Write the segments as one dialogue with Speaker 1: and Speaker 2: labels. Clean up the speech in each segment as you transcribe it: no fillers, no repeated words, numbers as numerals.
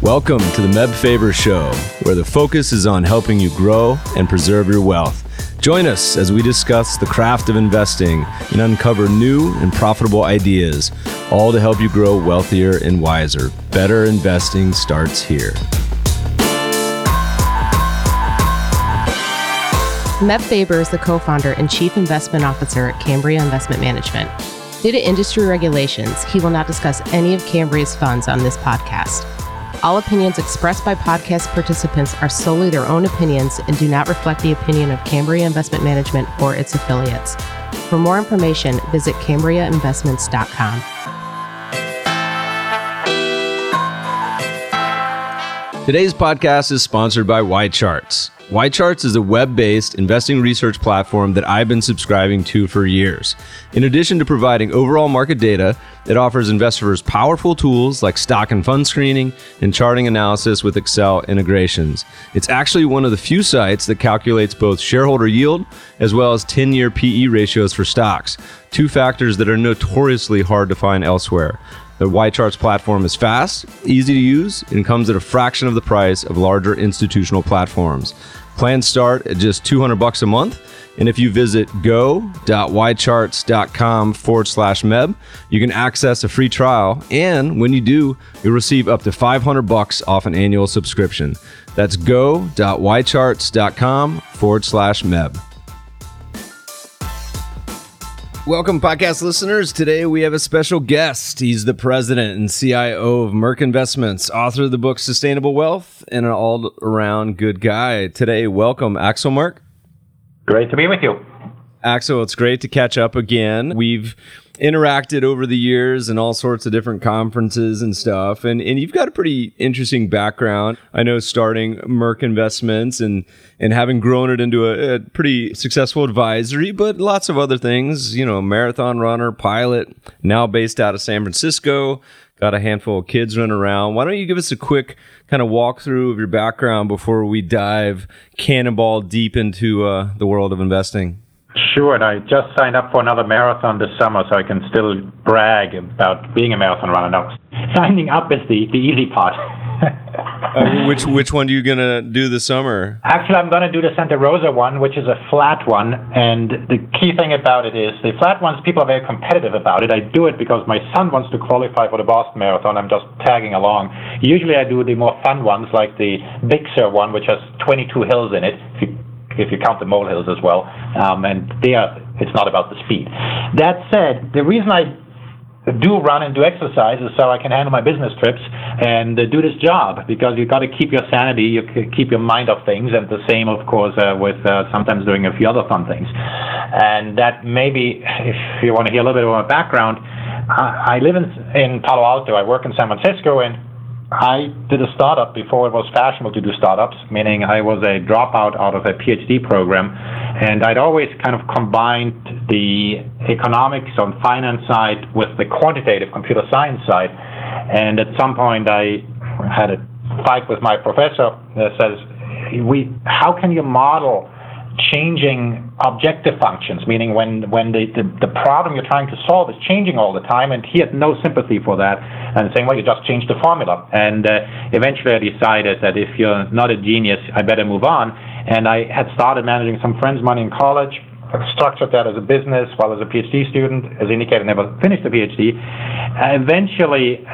Speaker 1: Welcome to the Meb Faber Show, where the focus is on helping you grow and preserve your wealth. Join us as we discuss the craft of investing and uncover new and profitable ideas, all to help you grow wealthier and wiser. Better investing starts here.
Speaker 2: Meb Faber is the co-founder and chief investment officer at Cambria Investment Management. Due to industry regulations, he will not discuss any of Cambria's funds on this podcast. All opinions expressed by podcast participants are solely their own opinions and do not reflect the opinion of Cambria Investment Management or its affiliates. For more information, visit CambriaInvestments.com.
Speaker 1: Today's podcast is sponsored by YCharts. YCharts is a web-based investing research platform that I've been subscribing to for years. In addition to providing overall market data, it offers investors powerful tools like stock and fund screening and charting analysis with Excel integrations. It's actually one of the few sites that calculates both shareholder yield as well as 10-year PE ratios for stocks, two factors that are notoriously hard to find elsewhere. The YCharts platform is fast, easy to use, and comes at a fraction of the price of larger institutional platforms. Plans start at just $200 a month, and if you visit go.ycharts.com/meb, you can access a free trial, and when you do, you'll receive up to $500 off an annual subscription. That's go.ycharts.com/meb. Welcome, podcast listeners. Today we have a special guest. He's the president and CIO of Merck Investments, author of the book Sustainable Wealth, and an all-around good guy. Today, welcome, Axel Merck.
Speaker 3: Great to be with you.
Speaker 1: Axel, it's great to catch up again. We've interacted over the years in all sorts of different conferences and stuff, and you've got a pretty interesting background. I know starting Merck Investments and having grown it into a pretty successful advisory, but lots of other things, you know, marathon runner, pilot, now based out of San Francisco, got a handful of kids running around. Why don't you give us a quick kind of walkthrough of your background before we dive cannonball deep into the world of investing?
Speaker 3: Sure, and I just signed up for another marathon this summer, so I can still brag about being a marathon runner. Now, signing up is the easy part.
Speaker 1: Which one are you going to do this summer?
Speaker 3: Actually, I'm going to do the Santa Rosa one, which is a flat one, and the key thing about it is the flat ones, people are very competitive about it. I do it because my son wants to qualify for the Boston Marathon. I'm just tagging along. Usually I do the more fun ones, like the Big Sur one, which has 22 hills in it, if you count the molehills as well, and there it's not about the speed. That said, the reason I do run and do exercise is so I can handle my business trips and do this job, because you've got to keep your sanity, you keep your mind off things, and the same, of course, with sometimes doing a few other fun things. And that maybe, if you want to hear a little bit of my background, I live in Palo Alto, I work in San Francisco, and I did a startup before it was fashionable to do startups, meaning I was a dropout out of a PhD program, and I'd always kind of combined the economics on finance side with the quantitative computer science side. And at some point I had a fight with my professor that says, how can you model changing objective functions, meaning when the problem you're trying to solve is changing all the time, and he had no sympathy for that, and saying, well, you just change the formula. And eventually I decided that if you're not a genius, I better move on. And I had started managing some friends' money in college, structured that as a business while as a PhD student. As indicated, never finished the PhD. Eventually,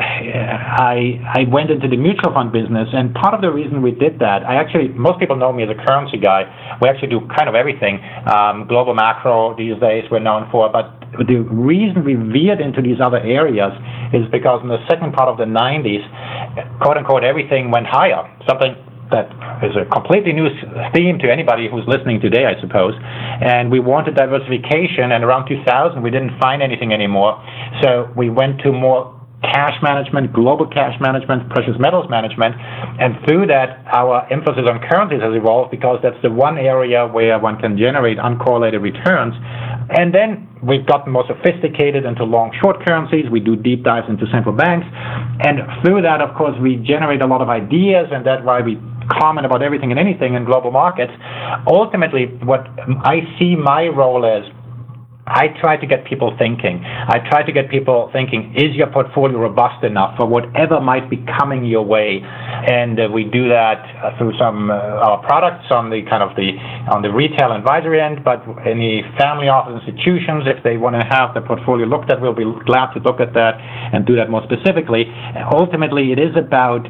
Speaker 3: I went into the mutual fund business, and part of the reason we did that, most people know me as a currency guy. We actually do kind of everything. Global macro these days we're known for, but the reason we veered into these other areas is because in the second part of the 90s, quote unquote, everything went higher. Something that is a completely new theme to anybody who's listening today, I suppose. And we wanted diversification, and around 2000, we didn't find anything anymore. So we went to more cash management, global cash management, precious metals management. And through that, our emphasis on currencies has evolved, because that's the one area where one can generate uncorrelated returns. And then we've gotten more sophisticated into long-short currencies. We do deep dives into central banks. And through that, of course, we generate a lot of ideas, and that's why we comment about everything and anything in global markets. Ultimately, what I see my role as I try to get people thinking. I try to get people thinking, is your portfolio robust enough for whatever might be coming your way? And we do that through some our products on the on the retail advisory end, but any family office institutions, if they want to have the portfolio looked at, we'll be glad to look at that and do that more specifically. Ultimately, it is about,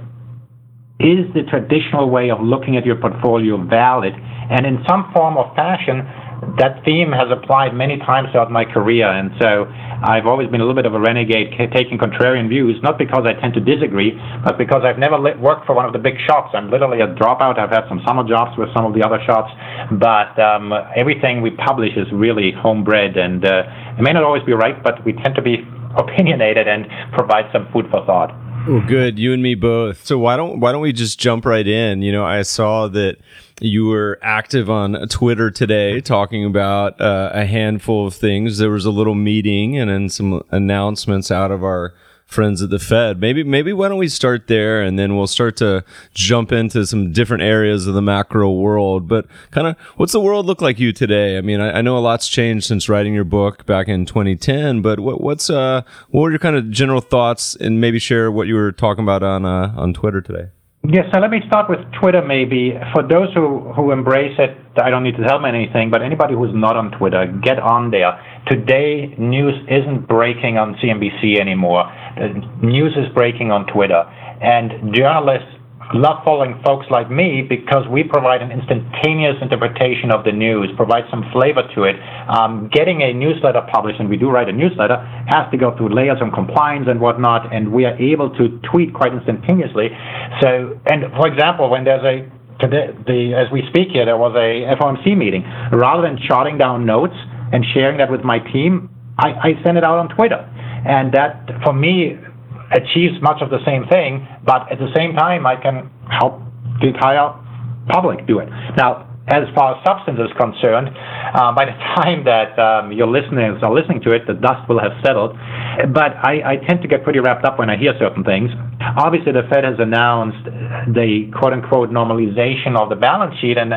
Speaker 3: is the traditional way of looking at your portfolio valid? And in some form or fashion, that theme has applied many times throughout my career, and so I've always been a little bit of a renegade, taking contrarian views, not because I tend to disagree, but because I've never worked for one of the big shops. I'm literally a dropout. I've had some summer jobs with some of the other shops, but everything we publish is really homebred, and it may not always be right, but we tend to be opinionated and provide some food for thought.
Speaker 1: Oh, good. You and me both. So why don't we just jump right in? You know, I saw that you were active on Twitter today talking about a handful of things. There was a little meeting and then some announcements out of our friends at the Fed. Maybe why don't we start there, and then we'll start to jump into some different areas of the macro world. But kind of, what's the world look like you today? I mean, I know a lot's changed since writing your book back in 2010, but what were your kind of general thoughts, and maybe share what you were talking about on Twitter today?
Speaker 3: Yes, so let me start with Twitter maybe. For those who embrace it, I don't need to tell them anything, but anybody who's not on Twitter, get on there. Today, news isn't breaking on CNBC anymore. News is breaking on Twitter. And journalists love following folks like me because we provide an instantaneous interpretation of the news, provide some flavor to it. Getting a newsletter published, and we do write a newsletter, has to go through layers of compliance and whatnot, and we are able to tweet quite instantaneously. So, and for example, when there's as we speak here, there was a FOMC meeting. Rather than jotting down notes and sharing that with my team, I send it out on Twitter. And that, for me, achieves much of the same thing, but at the same time, I can help the entire public do it. Now, as far as substance is concerned, by the time that your listeners are listening to it, the dust will have settled. But I tend to get pretty wrapped up when I hear certain things. Obviously, the Fed has announced the quote-unquote normalization of the balance sheet and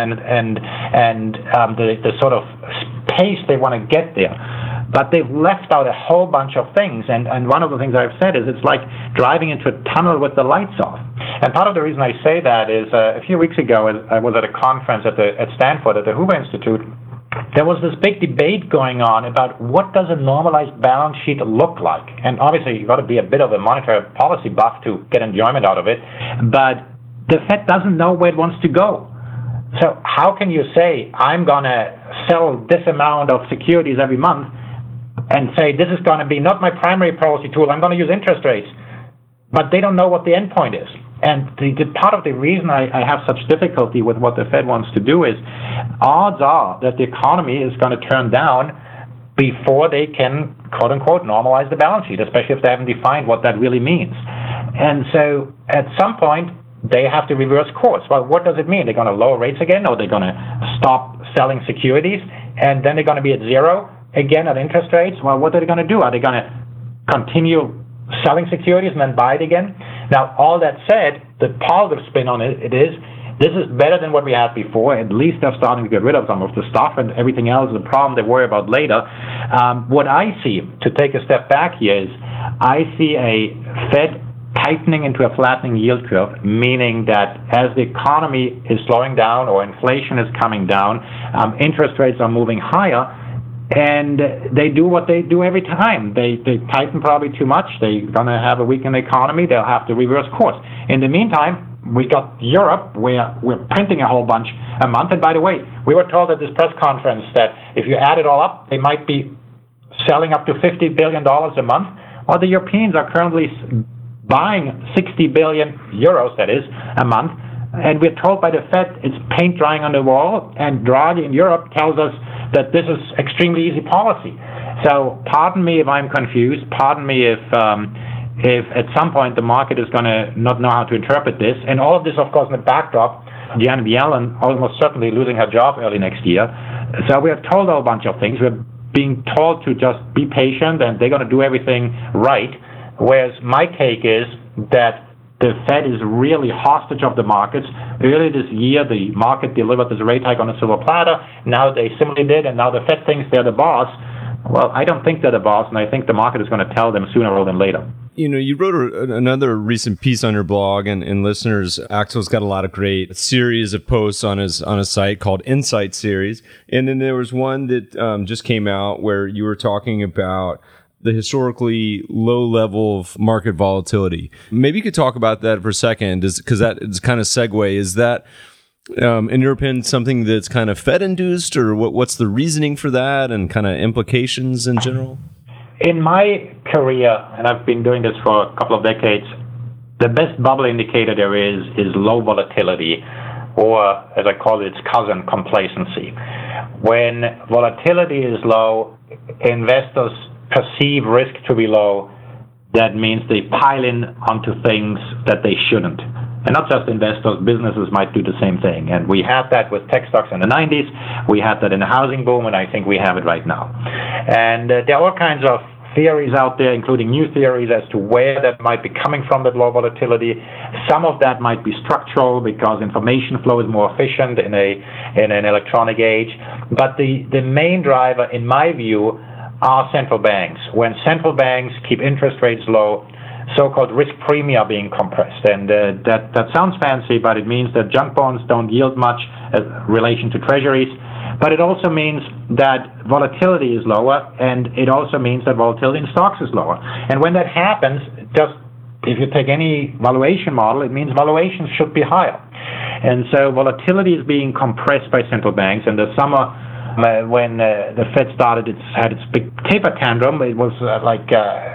Speaker 3: the sort of pace they want to get there. But they've left out a whole bunch of things, and one of the things I've said is it's like driving into a tunnel with the lights off. And part of the reason I say that is a few weeks ago, I was at a conference at Stanford at the Hoover Institute. There was this big debate going on about what does a normalized balance sheet look like. And obviously, you've got to be a bit of a monetary policy buff to get enjoyment out of it. But the Fed doesn't know where it wants to go. So how can you say, I'm going to sell this amount of securities every month, and say, this is going to be not my primary policy tool, I'm going to use interest rates. But they don't know what the end point is. And the part of the reason I have such difficulty with what the Fed wants to do is, odds are that the economy is going to turn down before they can, quote-unquote, normalize the balance sheet, especially if they haven't defined what that really means. And so at some point, they have to reverse course. Well, what does it mean? They're going to lower rates again, or they're going to stop selling securities, and then they're going to be at zero again at interest rates? Well, what are they going to do? Are they going to continue selling securities and then buy it again? Now, all that said, the positive spin on it is this is better than what we had before. At least they're starting to get rid of some of the stuff, and everything else is a problem they worry about later. What I see, to take a step back here, is I see a Fed tightening into a flattening yield curve, meaning that as the economy is slowing down or inflation is coming down, interest rates are moving higher. And they do what they do every time. They tighten probably too much. They're going to have a weakened economy. They'll have to reverse course. In the meantime, we got Europe, where we're printing a whole bunch a month. And by the way, we were told at this press conference that if you add it all up, they might be selling up to $50 billion a month. Well, the Europeans are currently buying 60 billion euros, that is, a month. And we're told by the Fed it's paint drying on the wall, and Draghi in Europe tells us that this is extremely easy policy. So pardon me if I'm confused. Pardon me if at some point the market is going to not know how to interpret this. And all of this, of course, in the backdrop, Janet Yellen almost certainly losing her job early next year. So we are told a bunch of things. We're being told to just be patient, and they're going to do everything right. Whereas my take is that the Fed is really hostage of the markets. Earlier this year, the market delivered this rate hike on a silver platter. Now they similarly did, and now the Fed thinks they're the boss. Well, I don't think they're the boss, and I think the market is going to tell them sooner rather than later.
Speaker 1: You know, you wrote another recent piece on your blog, and listeners, Axel's got a lot of great series of posts on his site called Insight Series. And then there was one that just came out where you were talking about the historically low level of market volatility. Maybe you could talk about that for a second, because that is kind of segue. Is that, in your opinion, something that's kind of Fed-induced, or what's the reasoning for that and kind of implications in general?
Speaker 3: In my career, and I've been doing this for a couple of decades, the best bubble indicator there is low volatility, or as I call it, its cousin, complacency. When volatility is low, investors perceive risk to be low. That means they pile in onto things that they shouldn't. And not just investors, businesses might do the same thing. And we had that with tech stocks in the 90s. We had that in the housing boom, and I think we have it right now. And there are all kinds of theories out there, including new theories as to where that might be coming from, that low volatility. Some of that might be structural because information flow is more efficient in an electronic age. But the main driver, in my view, are central banks. When central banks keep interest rates low, so-called risk premia are being compressed. And that sounds fancy, but it means that junk bonds don't yield much in relation to treasuries. But it also means that volatility is lower, and it also means that volatility in stocks is lower. And when that happens, just if you take any valuation model, it means valuations should be higher. And so volatility is being compressed by central banks. In the summer, when the Fed had its big taper tantrum, it was like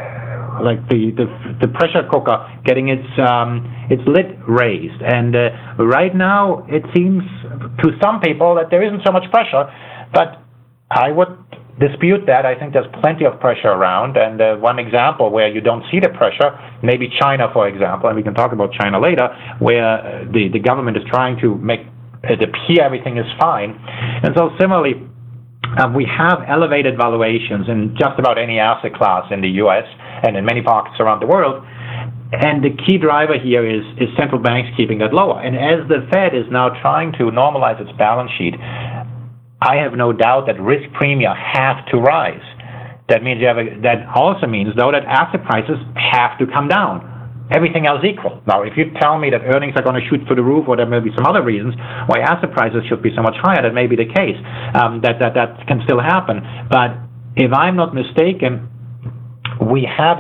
Speaker 3: the pressure cooker getting its lid raised. And right now, it seems to some people that there isn't so much pressure, but I would dispute that. I think there's plenty of pressure around, and one example where you don't see the pressure, maybe China, for example, and we can talk about China later, where the government is trying to make it appear everything is fine. And so similarly, we have elevated valuations in just about any asset class in the U.S. and in many pockets around the world. And the key driver here is central banks keeping it lower. And as the Fed is now trying to normalize its balance sheet, I have no doubt that risk premia have to rise. That means that also means, though, that asset prices have to come down. Everything else equal. Now, if you tell me that earnings are going to shoot through the roof, or there may be some other reasons why asset prices should be so much higher, that may be the case. That can still happen. But if I'm not mistaken, we have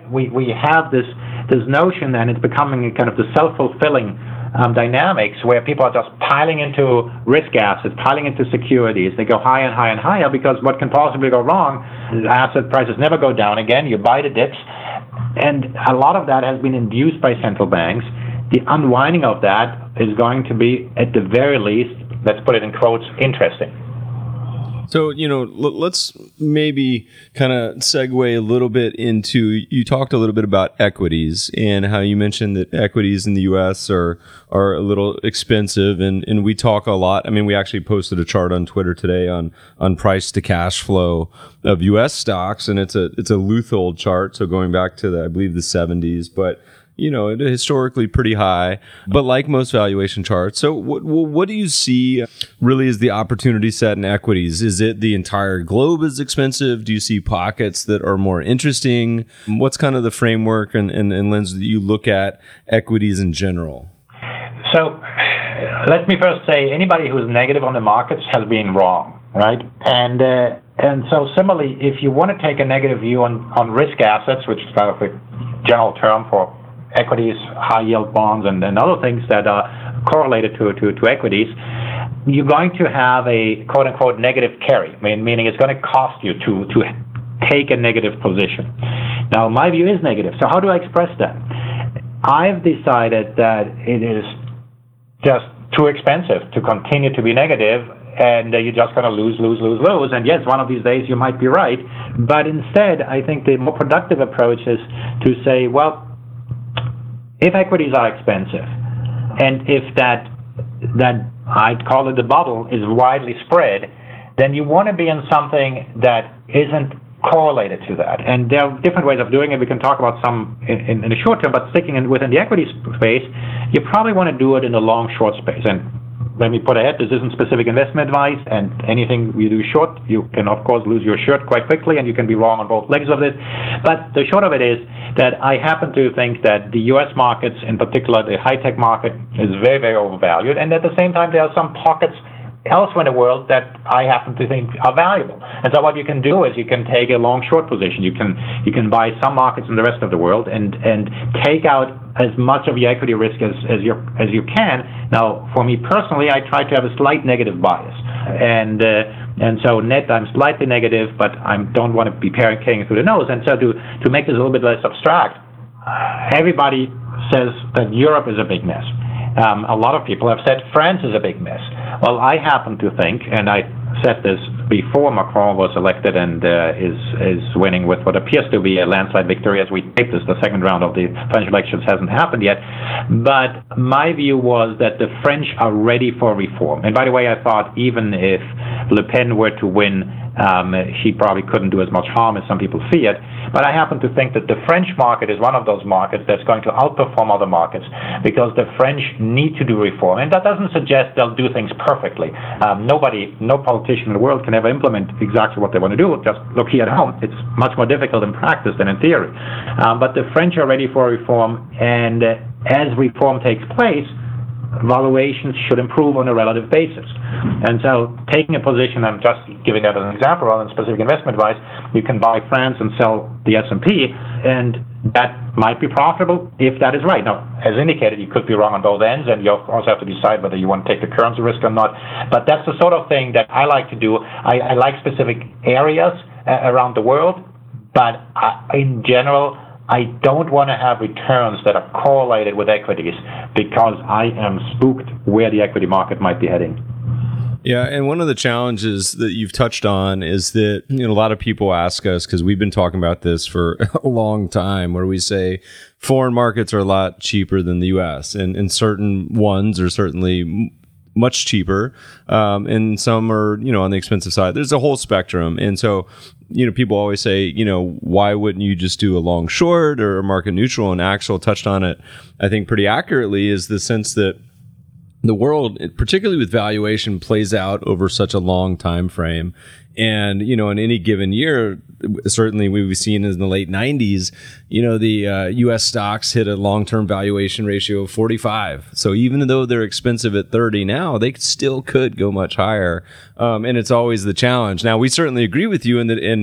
Speaker 3: this notion, and it's becoming kind of the self-fulfilling dynamics where people are just piling into risk assets, piling into securities. They go higher and higher and higher because what can possibly go wrong? Asset prices never go down again. You buy the dips. And a lot of that has been induced by central banks. The unwinding of that is going to be, at the very least, let's put it in quotes, interesting.
Speaker 1: So, let's maybe kind of segue a little bit into, you talked a little bit about equities and how you mentioned that equities in the U.S. are a little expensive. And we talk a lot. I mean, we actually posted a chart on Twitter today on price to cash flow of U.S. stocks. And it's a Luthold chart. So going back to I believe the 70s, but historically pretty high, but like most valuation charts. So what do you see really as the opportunity set in equities? Is it the entire globe is expensive? Do you see pockets that are more interesting? What's kind of the framework and lens that you look at equities in general?
Speaker 3: So let me first say, anybody who's negative on the markets has been wrong, right? And so similarly, if you want to take a negative view on risk assets, which is kind of a general term for equities, high yield bonds, and other things that are correlated to equities, you're going to have a quote unquote negative carry, meaning it's going to cost you to take a negative position. Now, my view is negative. So how do I express that? I've decided that it is just too expensive to continue to be negative, and you're just going to lose. And yes, one of these days you might be right. But instead, I think the more productive approach is to say, well, if equities are expensive, and if that I'd call it the bubble is widely spread, then you want to be in something that isn't correlated to that. And there are different ways of doing it. We can talk about some in the short term, but sticking within the equity space, you probably want to do it in the long-short space. And let me put ahead, this isn't specific investment advice, and anything you do short, you can, of course, lose your shirt quite quickly, and you can be wrong on both legs of it. But the short of it is that I happen to think that the U.S. markets, in particular the high-tech market, is very, very overvalued, and at the same time, there are some pockets elsewhere in the world that I happen to think are valuable. And so what you can do is you can take a long-short position. You can buy some markets in the rest of the world and take out as much of your equity risk as you can. Now, for me personally, I try to have a slight negative bias, and so net I'm slightly negative, but I don't want to be carrying through the nose. And so to make this a little bit less abstract, everybody says that Europe is a big mess. A lot of people have said France is a big mess. Well, I happen to think, and I said this before Macron was elected and is winning with what appears to be a landslide victory as we tape this. The second round of the French elections hasn't happened yet. But my view was that the French are ready for reform. And by the way, I thought even if Le Pen were to win, she probably couldn't do as much harm as some people feared. But I happen to think that the French market is one of those markets that's going to outperform other markets because the French need to do reform. And that doesn't suggest they'll do things perfectly. No politician in the world can ever implement exactly what they want to do. Just look here at home. It's much more difficult in practice than in theory. But the French are ready for reform, and as reform takes place, valuations should improve on a relative basis. And so taking a position, I'm just giving that as an example rather than specific investment advice, you can buy France and sell the S&P, and that might be profitable if that is right. Now, as indicated, you could be wrong on both ends, and you also have to decide whether you want to take the currency risk or not. But that's the sort of thing that I like to do. I like specific areas around the world, but in general, I don't want to have returns that are correlated with equities because I am spooked where the equity market might be heading.
Speaker 1: Yeah, and one of the challenges that you've touched on is that a lot of people ask us, because we've been talking about this for a long time, where we say foreign markets are a lot cheaper than the U.S. and certain ones are certainly much cheaper, and some are, on the expensive side. There's a whole spectrum. And so, people always say, why wouldn't you just do a long short or a market neutral? And Axel touched on it, I think, pretty accurately, is the sense that the world, particularly with valuation, plays out over such a long time frame. And, in any given year, certainly we've seen in the late 90s, the U.S. stocks hit a long-term valuation ratio of 45. So even though they're expensive at 30 now, they still could go much higher. And it's always the challenge. Now, we certainly agree with you in that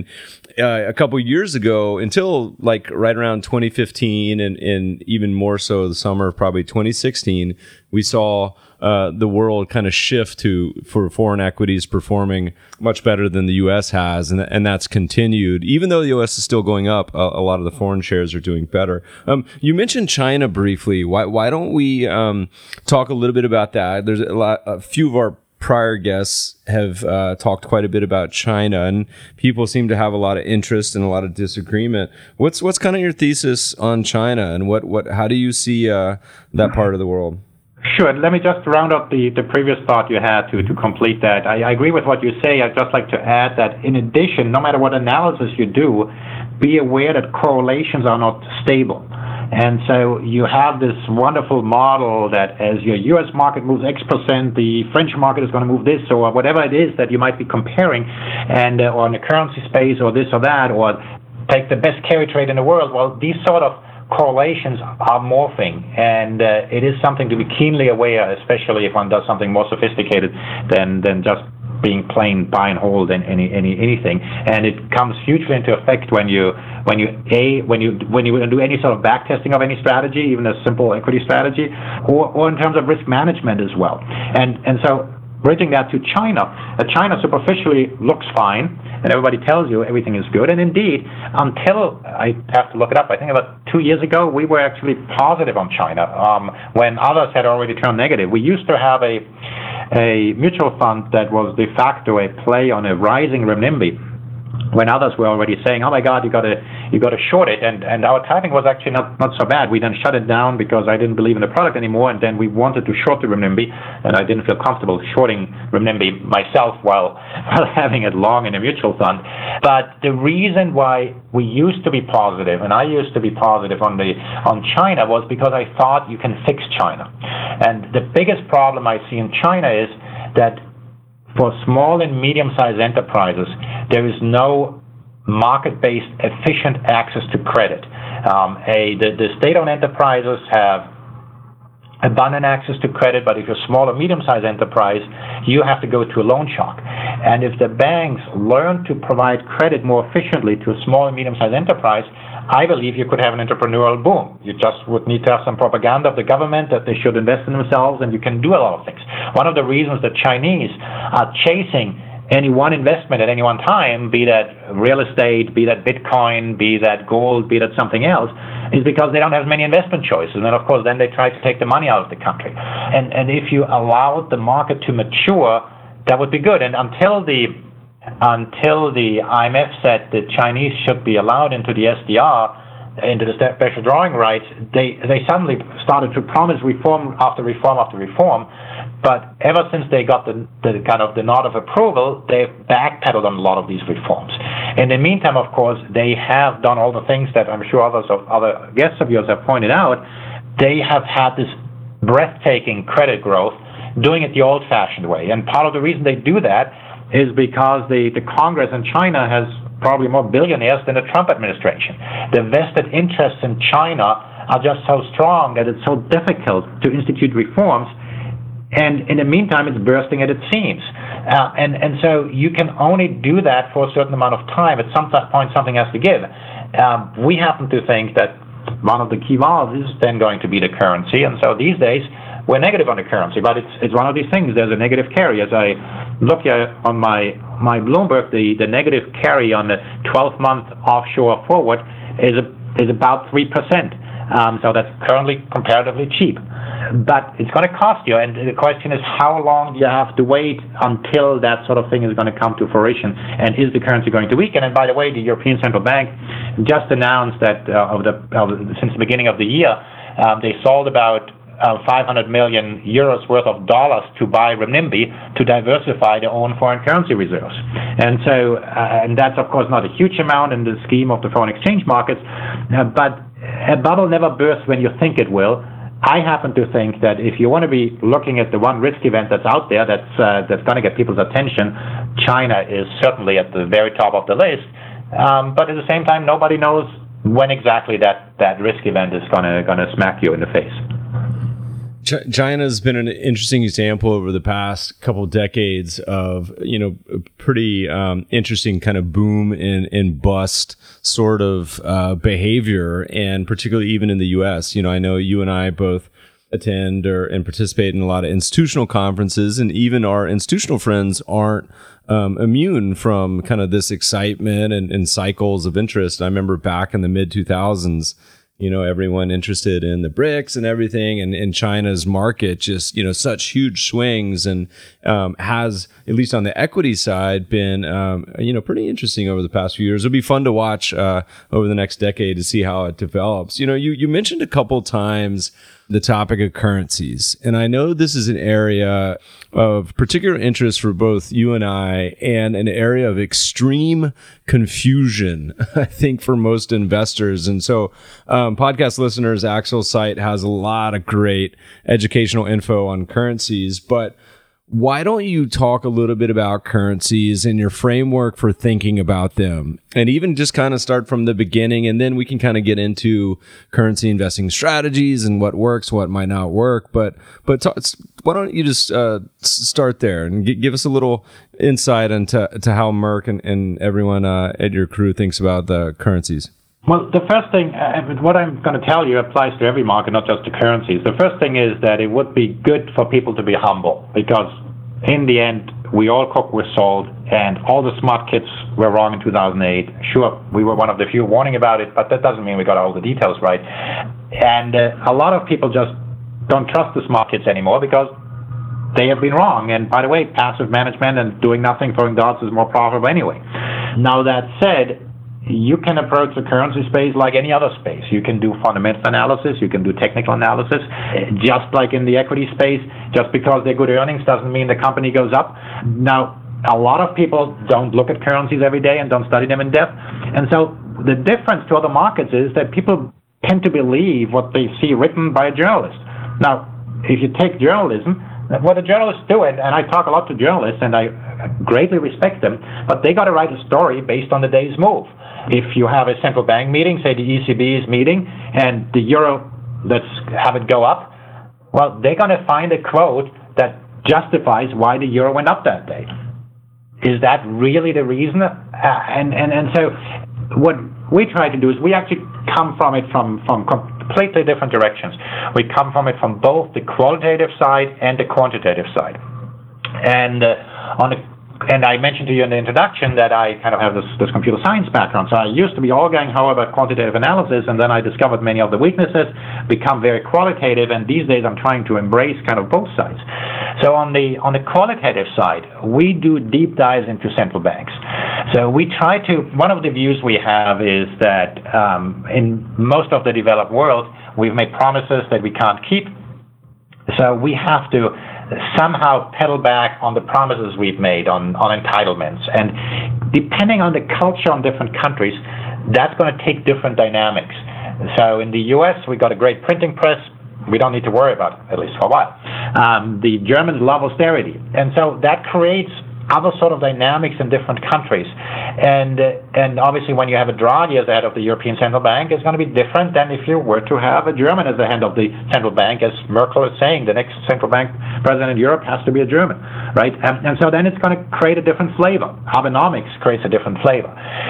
Speaker 1: a couple of years ago, until like right around 2015 and even more so the summer of probably 2016, we saw the world kind of shift for foreign equities performing much better than the U.S. has, and that's continued. Even though the U.S. is still going up, a lot of the foreign shares are doing better. You mentioned China briefly. Why don't we talk a little bit about that? There's a few of our prior guests have talked quite a bit about China, and people seem to have a lot of interest and a lot of disagreement. What's kind of your thesis on China, and how do you see that part of the world?
Speaker 3: Sure. Let me just round up the previous thought you had to complete that. I agree with what you say. I'd just like to add that in addition, no matter what analysis you do, be aware that correlations are not stable. And so you have this wonderful model that as your U.S. market moves X%, the French market is going to move this, or whatever it is that you might be comparing, and or in the currency space, or this or that, or take the best carry trade in the world. Well, these sort of correlations are morphing, and it is something to be keenly aware, especially if one does something more sophisticated than just being plain buy and hold and anything. And it comes hugely into effect when you do any sort of back testing of any strategy, even a simple equity strategy, or in terms of risk management as well. And so bridging that to China, China superficially looks fine, and everybody tells you everything is good. And indeed, until I have to look it up, I think about 2 years ago, we were actually positive on China when others had already turned negative. We used to have a mutual fund that was de facto a play on a rising renminbi. when others were already saying, "Oh my God, you got to short it," and our timing was actually not so bad. We then shut it down because I didn't believe in the product anymore, and then we wanted to short the renminbi, and I didn't feel comfortable shorting renminbi myself while having it long in a mutual fund. But the reason why we used to be positive, and I used to be positive on China, was because I thought you can fix China. And the biggest problem I see in China is that for small and medium-sized enterprises, there is no market-based efficient access to credit. The state-owned enterprises have abundant access to credit, but if you're a small or medium-sized enterprise, you have to go to a loan shark. And if the banks learn to provide credit more efficiently to a small and medium-sized enterprise, I believe you could have an entrepreneurial boom. You just would need to have some propaganda of the government that they should invest in themselves, and you can do a lot of things. One of the reasons the Chinese are chasing any one investment at any one time, be that real estate, be that Bitcoin, be that gold, be that something else, is because they don't have many investment choices. And then, of course, then they try to take the money out of the country. And if you allowed the market to mature, that would be good. And until the IMF said the Chinese should be allowed into the SDR, into the special drawing rights, they suddenly started to promise reform after reform after reform. But ever since they got the kind of the nod of approval, they've backpedaled on a lot of these reforms. In the meantime, of course, they have done all the things that I'm sure other guests of yours have pointed out. They have had this breathtaking credit growth, doing it the old-fashioned way. And part of the reason they do that is because the Congress in China has probably more billionaires than the Trump administration. The vested interests in China are just so strong that it's so difficult to institute reforms. And in the meantime, it's bursting at its seams. And so you can only do that for a certain amount of time. At some point, something has to give. We happen to think that one of the key values is then going to be the currency. And so these days, we're negative on the currency. But it's one of these things. There's a negative carry. As I look here on my Bloomberg, the negative carry on the 12-month offshore forward is about 3%. So that's currently comparatively cheap. But it's going to cost you, and the question is, how long do you have to wait until that sort of thing is going to come to fruition, and is the currency going to weaken? And by the way, the European Central Bank just announced that since the beginning of the year, they sold about 500 million euros worth of dollars to buy renminbi to diversify their own foreign currency reserves. And so, and that's of course not a huge amount in the scheme of the foreign exchange markets, but a bubble never bursts when you think it will. I happen to think that if you want to be looking at the one risk event that's out there that's going to get people's attention, China is certainly at the very top of the list. But at the same time, nobody knows when exactly that risk event is going to smack you in the face.
Speaker 1: China's been an interesting example over the past couple of decades of, pretty interesting kind of boom and bust sort of behavior, and particularly even in the U.S. I know you and I both attend and participate in a lot of institutional conferences, and even our institutional friends aren't immune from kind of this excitement and cycles of interest. I remember back in the mid-2000s, everyone interested in the BRICS and everything, and China's market just, such huge swings, and has, at least on the equity side, been, pretty interesting over the past few years. It'll be fun to watch over the next decade to see how it develops. You mentioned a couple times the topic of currencies, and I know this is an area of particular interest for both you and I, and an area of extreme confusion, I think, for most investors. And so podcast listeners, Axel's site has a lot of great educational info on currencies, but why don't you talk a little bit about currencies and your framework for thinking about them, and even just kind of start from the beginning, and then we can kind of get into currency investing strategies and what works, what might not work. But why don't you just start there and give us a little insight into how Merck and everyone at your crew thinks about the currencies?
Speaker 3: Well, the first thing, what I'm going to tell you applies to every market, not just to currencies. The first thing is that it would be good for people to be humble, because in the end, we all cook with salt, and all the smart kids were wrong in 2008. Sure, we were one of the few warning about it, but that doesn't mean we got all the details right. And a lot of people just don't trust the smart kids anymore because they have been wrong. And by the way, passive management and doing nothing, throwing darts is more profitable anyway. Now, that said, you can approach the currency space like any other space. You can do fundamental analysis, you can do technical analysis, just like in the equity space. Just because they're good earnings doesn't mean the company goes up. Now, a lot of people don't look at currencies every day and don't study them in depth. And so the difference to other markets is that people tend to believe what they see written by a journalist. Now, if you take journalism, what the journalists do, and I talk a lot to journalists, and I greatly respect them, but they got to write a story based on the day's move. If you have a central bank meeting, say the ECB is meeting, and the euro, let's have it go up, well, they're going to find a quote that justifies why the euro went up that day. Is that really the reason? And so what we try to do is we actually come from it from completely different directions. We come from it from both the qualitative side and the quantitative side. And I mentioned to you in the introduction that I kind of have this computer science background. So I used to be all gung-ho about quantitative analysis, and then I discovered many of the weaknesses, become very qualitative, and these days I'm trying to embrace kind of both sides. So on the qualitative side, we do deep dives into central banks. So we try to, one of the views we have is that in most of the developed world, we've made promises that we can't keep. So we have to somehow pedal back on the promises we've made on entitlements. And depending on the culture on different countries, that's going to take different dynamics. So in the US, we got a great printing press. We don't need to worry about it, at least for a while. The Germans love austerity. And so that creates other sort of dynamics in different countries. And obviously when you have a Draghi as the head of the European Central Bank, it's going to be different than if you were to have a German as the head of the central bank, as Merkel is saying, the next central bank president in Europe has to be a German, right? And so then it's going to create a different flavor. Abenomics creates a different flavor.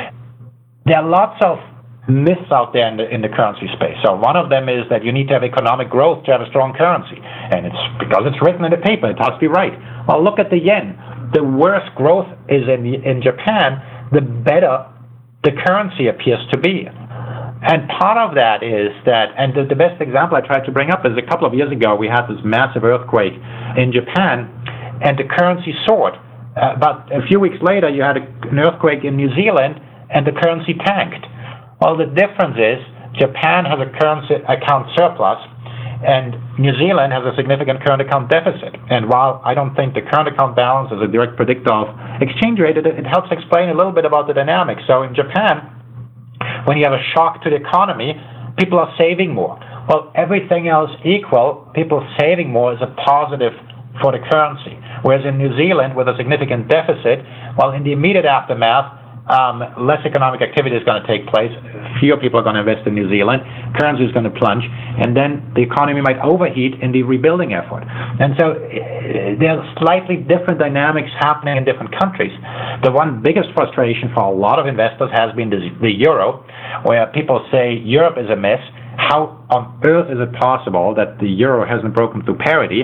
Speaker 3: There are lots of myths out there in the currency space. So one of them is that you need to have economic growth to have a strong currency. And it's because it's written in the paper, it has to be right. Well, look at the yen. The worse growth is in Japan, the better the currency appears to be. And part of that is that, and the best example I tried to bring up is a couple of years ago, we had this massive earthquake in Japan, and the currency soared. But a few weeks later, you had an earthquake in New Zealand, and the currency tanked. Well, the difference is Japan has a currency account surplus, and New Zealand has a significant current account deficit. And while I don't think the current account balance is a direct predictor of exchange rate, it helps explain a little bit about the dynamics. So in Japan, when you have a shock to the economy, people are saving more. Well, everything else equal, people saving more is a positive for the currency. Whereas in New Zealand, with a significant deficit, well, in the immediate aftermath, less economic activity is going to take place. Fewer people are going to invest in New Zealand. Currency is going to plunge, and then the economy might overheat in the rebuilding effort. And so there are slightly different dynamics happening in different countries. The one biggest frustration for a lot of investors has been the euro, where people say Europe is a mess. How on earth is it possible that the euro hasn't broken through parity?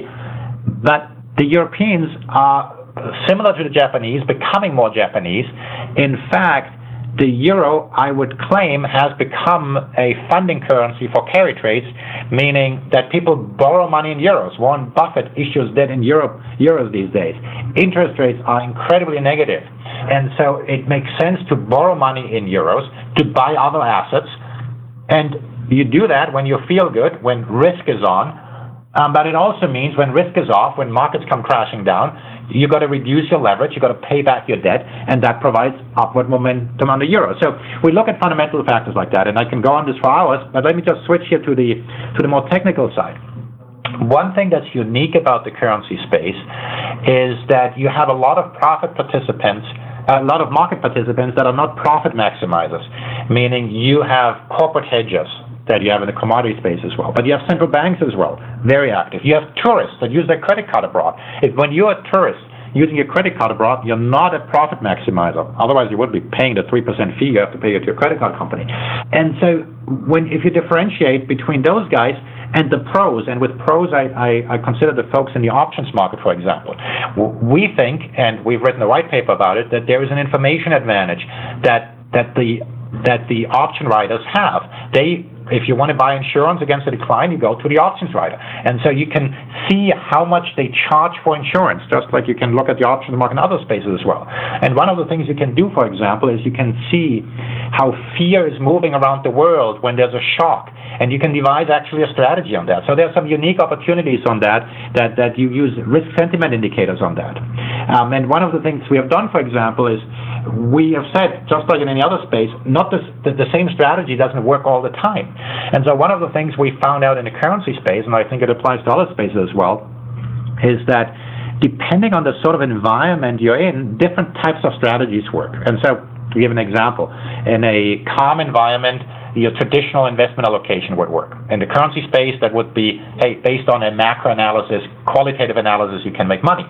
Speaker 3: But the Europeans are similar to the Japanese, becoming more Japanese. In fact, the euro, I would claim, has become a funding currency for carry trades, meaning that people borrow money in euros. Warren Buffett issues debt in euros these days. Interest rates are incredibly negative. And so it makes sense to borrow money in euros, to buy other assets. And you do that when you feel good, when risk is on. But it also means when risk is off, when markets come crashing down, you've got to reduce your leverage, you've got to pay back your debt, and that provides upward momentum on the euro. So we look at fundamental factors like that, and I can go on this for hours, but let me just switch here to the more technical side. One thing that's unique about the currency space is that you have a lot of market participants that are not profit maximizers, meaning you have corporate hedgers that you have in the commodity space as well. But you have central banks as well, very active. You have tourists that use their credit card abroad. When you're a tourist using your credit card abroad, you're not a profit maximizer. Otherwise, you would be paying the 3% fee you have to pay to your credit card company. And so if you differentiate between those guys and the pros, and with pros, I consider the folks in the options market, for example. We think, and we've written a white paper about it, that there is an information advantage that the option writers have. They if you want to buy insurance against a decline, you go to the options writer. And so you can see how much they charge for insurance, just like you can look at the options market in other spaces as well. And one of the things you can do, for example, is you can see how fear is moving around the world when there's a shock. And you can devise actually a strategy on that. So there are some unique opportunities on that you use risk sentiment indicators on that. And one of the things we have done, for example, is we have said, just like in any other space, not the same strategy doesn't work all the time. And so one of the things we found out in the currency space, and I think it applies to other spaces as well, is that depending on the sort of environment you're in, different types of strategies work. And so to give an example, in a calm environment, your traditional investment allocation would work. In the currency space, that would be, hey, based on a macro analysis, qualitative analysis, you can make money.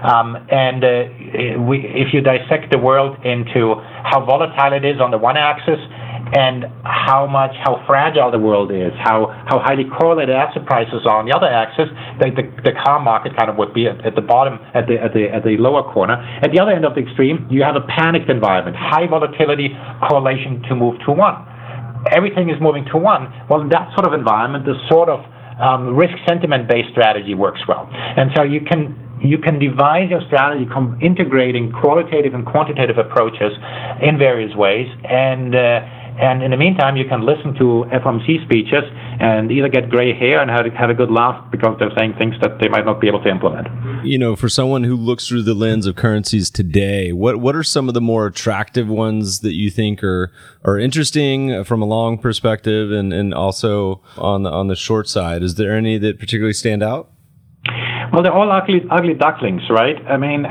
Speaker 3: If you dissect the world into how volatile it is on the one axis and how fragile the world is, how highly correlated asset prices are on the other axis, the calm market kind of would be at the bottom, at the lower corner. At the other end of the extreme, you have a panicked environment, high volatility, correlation to move to one. Everything is moving to one. Well, in that sort of environment, the sort of risk sentiment-based strategy works well. And so you can devise your strategy integrating qualitative and quantitative approaches in various ways. And in the meantime, you can listen to FOMC speeches and either get gray hair and have a good laugh because they're saying things that they might not be able to implement.
Speaker 1: You know, for someone who looks through the lens of currencies today, what are some of the more attractive ones that you think are interesting from a long perspective and also on the short side? Is there any that particularly stand out?
Speaker 3: Well, they're all ugly ducklings, right? I mean,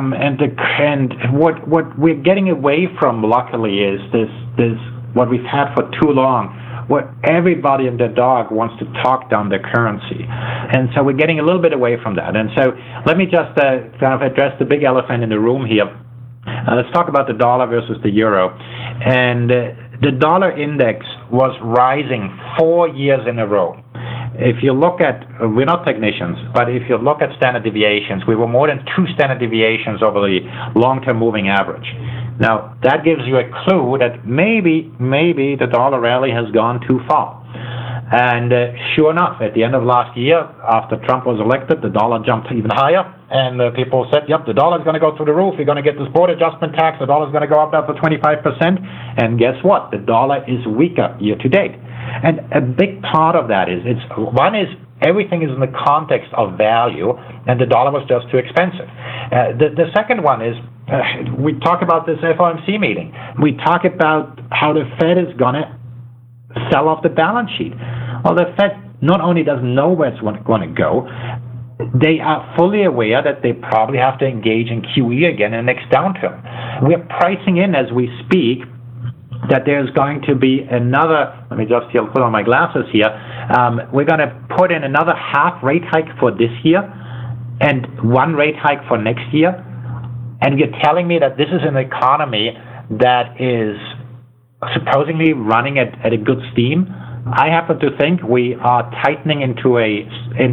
Speaker 3: and what we're getting away from, luckily, is this what we've had for too long, where everybody and their dog wants to talk down their currency. And so we're getting a little bit away from that. And so let me just kind of address the big elephant in the room here. Let's talk about the dollar versus the euro. And the dollar index was rising 4 years in a row. If you look at, we're not technicians, but if you look at standard deviations, we were more than 2 standard deviations over the long-term moving average. Now, that gives you a clue that maybe the dollar rally has gone too far. And sure enough, at the end of last year, after Trump was elected, the dollar jumped even higher. And people said, yep, the dollar's going to go through the roof. You're going to get this border adjustment tax. The dollar's going to go up to 25%. And guess what? The dollar is weaker year to date. And a big part of that is, everything is in the context of value, and the dollar was just too expensive. The second one is, we talk about this FOMC meeting. We talk about how the Fed is going to sell off the balance sheet. Well, the Fed not only doesn't know where it's going to go, they are fully aware that they probably have to engage in QE again in the next downturn. We're pricing in as we speak that there's going to be another, let me just put on my glasses here, we're going to put in another half rate hike for this year and 1 rate hike for next year. And you're telling me that this is an economy that is supposedly running at a good steam? I happen to think we are tightening into a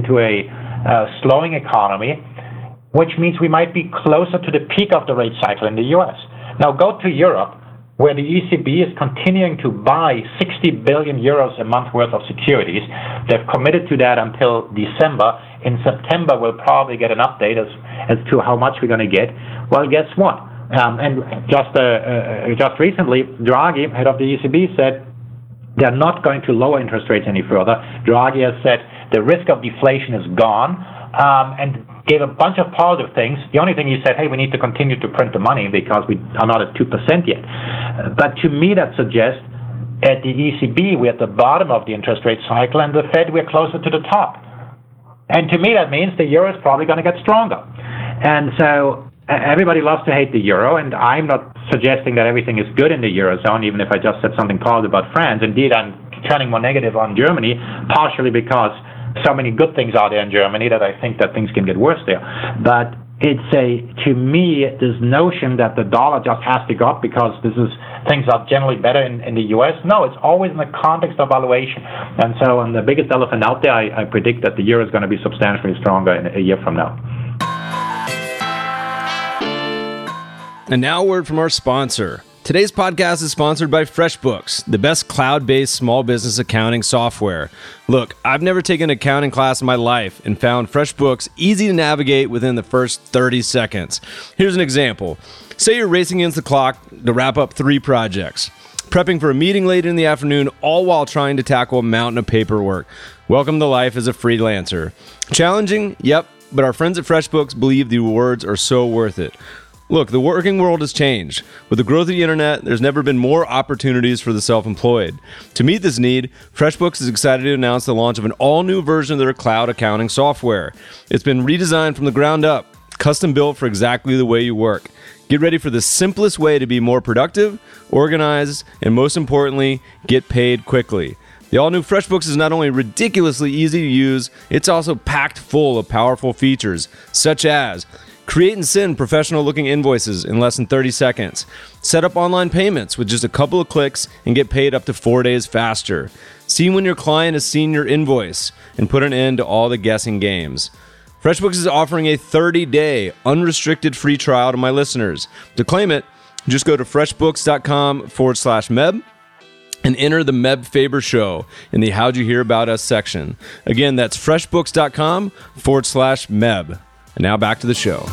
Speaker 3: slowing economy, which means we might be closer to the peak of the rate cycle in the U.S. Now go to Europe, where the ECB is continuing to buy 60 billion euros a month worth of securities. They've committed to that until December. In September, we'll probably get an update as to how much we're going to get. Well, guess what? And just recently, Draghi, head of the ECB, said they're not going to lower interest rates any further. Draghi has said the risk of deflation is gone, and gave a bunch of positive things. The only thing he said, hey, we need to continue to print the money because we are not at 2% yet. But to me, that suggests at the ECB, we're at the bottom of the interest rate cycle, and the Fed, we're closer to the top. And to me, that means the euro is probably going to get stronger. And so everybody loves to hate the euro, and I'm not suggesting that everything is good in the eurozone, even if I just said something positive about France. Indeed, I'm turning more negative on Germany, partially because so many good things are there in Germany that I think that things can get worse there. But to me, this notion that the dollar just has to go up because things are generally better in the U.S. No, it's always in the context of valuation. And so on the biggest elephant out there, I predict that the euro is going to be substantially stronger in a year from now. And
Speaker 1: now a word from our sponsor. Today's podcast is sponsored by FreshBooks, the best cloud-based small business accounting software. Look, I've never taken an accounting class in my life and found FreshBooks easy to navigate within the first 30 seconds. Here's an example. Say you're racing against the clock to wrap up 3 projects, prepping for a meeting late in the afternoon, all while trying to tackle a mountain of paperwork. Welcome to life as a freelancer. Challenging? Yep, but our friends at FreshBooks believe the rewards are so worth it. Look, the working world has changed. With the growth of the internet, there's never been more opportunities for the self-employed. To meet this need, FreshBooks is excited to announce the launch of an all-new version of their cloud accounting software. It's been redesigned from the ground up, custom built for exactly the way you work. Get ready for the simplest way to be more productive, organized, and most importantly, get paid quickly. The all-new FreshBooks is not only ridiculously easy to use, it's also packed full of powerful features, such as create and send professional-looking invoices in less than 30 seconds. Set up online payments with just a couple of clicks and get paid up to 4 days faster. See when your client has seen your invoice and put an end to all the guessing games. FreshBooks is offering a 30-day unrestricted free trial to my listeners. To claim it, just go to freshbooks.com/Meb and enter the Meb Faber Show in the How'd You Hear About Us section. Again, that's freshbooks.com/Meb. And now back to the show.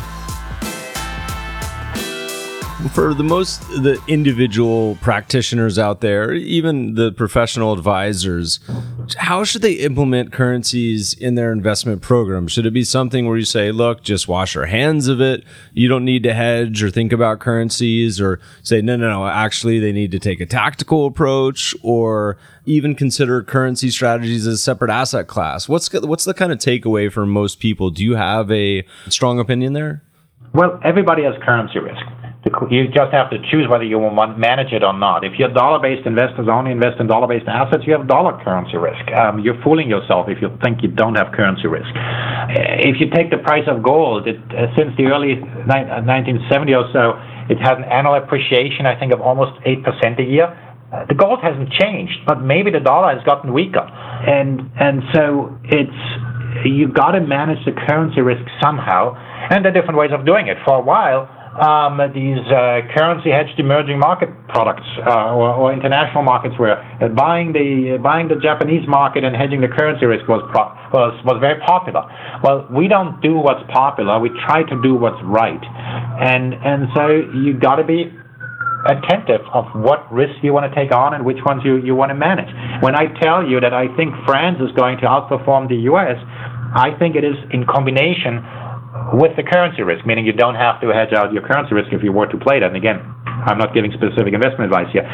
Speaker 1: For the individual practitioners out there, even the professional advisors, how should they implement currencies in their investment program? Should it be something where you say, look, just wash your hands of it, you don't need to hedge or think about currencies, or say, no, actually they need to take a tactical approach, or even consider currency strategies as a separate asset class? What's the kind of takeaway for most people? Do you have a strong opinion there?
Speaker 3: Well, everybody has currency risk. You just have to choose whether you want to manage it or not. If you're dollar-based investors only invest in dollar-based assets, you have dollar currency risk. You're fooling yourself if you think you don't have currency risk. If you take the price of gold, since the early 1970 or so, it had an annual appreciation, I think, of almost 8% a year. The gold hasn't changed, but maybe the dollar has gotten weaker. And so you've got to manage the currency risk somehow, and there are different ways of doing it. For a while, these currency hedged emerging market products or international markets were buying the Japanese market and hedging the currency risk was very popular. Well, we don't do what's popular. We try to do what's right, and so you got to be attentive of what risks you want to take on and which ones you want to manage. When I tell you that I think France is going to outperform the U.S., I think it is in combination with the currency risk, meaning you don't have to hedge out your currency risk if you were to play that. And again, I'm not giving specific investment advice here.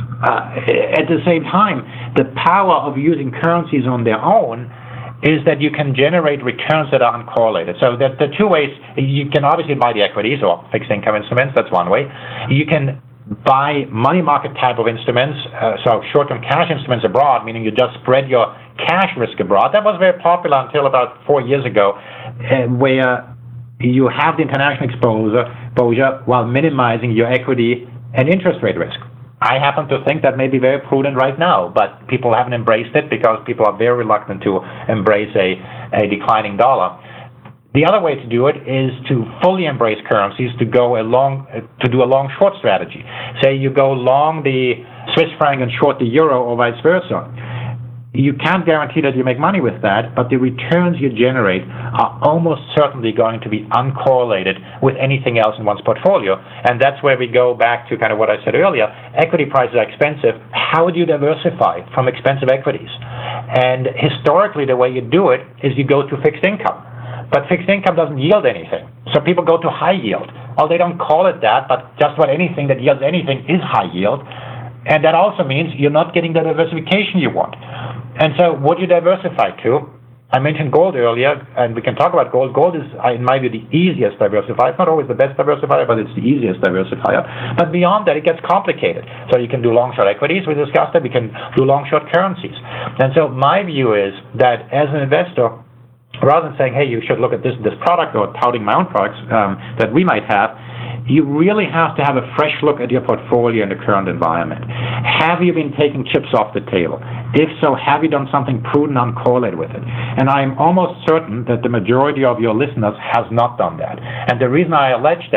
Speaker 3: At the same time, the power of using currencies on their own is that you can generate returns that are uncorrelated. So the two ways, you can obviously buy the equities or fixed income instruments, that's one way. You can buy money market type of instruments, so short-term cash instruments abroad, meaning you just spread your cash risk abroad. That was very popular until about 4 years ago, where you have the international exposure while minimizing your equity and interest rate risk. I happen to think that may be very prudent right now, but people haven't embraced it because people are very reluctant to embrace a declining dollar. The other way to do it is to fully embrace currencies, to do a long-short strategy. Say you go long the Swiss franc and short the euro or vice versa. You can't guarantee that you make money with that, but the returns you generate are almost certainly going to be uncorrelated with anything else in one's portfolio. And that's where we go back to kind of what I said earlier. Equity prices are expensive. How would you diversify from expensive equities? And historically, the way you do it is you go to fixed income. But fixed income doesn't yield anything. So people go to high yield. Well, they don't call it that, but just about anything that yields anything is high yield. And that also means you're not getting the diversification you want. And so what you diversify to, I mentioned gold earlier, and we can talk about gold. Gold is, in my view, the easiest diversifier. It's not always the best diversifier, but it's the easiest diversifier. But beyond that, it gets complicated. So you can do long-short equities, we discussed it. We can do long-short currencies. And so my view is that as an investor, rather than saying, hey, you should look at this product or touting my own products that we might have, you really have to have a fresh look at your portfolio in the current environment. Have you been taking chips off the table? If so, have you done something prudent uncorrelated with it? And I'm almost certain that the majority of your listeners has not done that. And the reason I allege that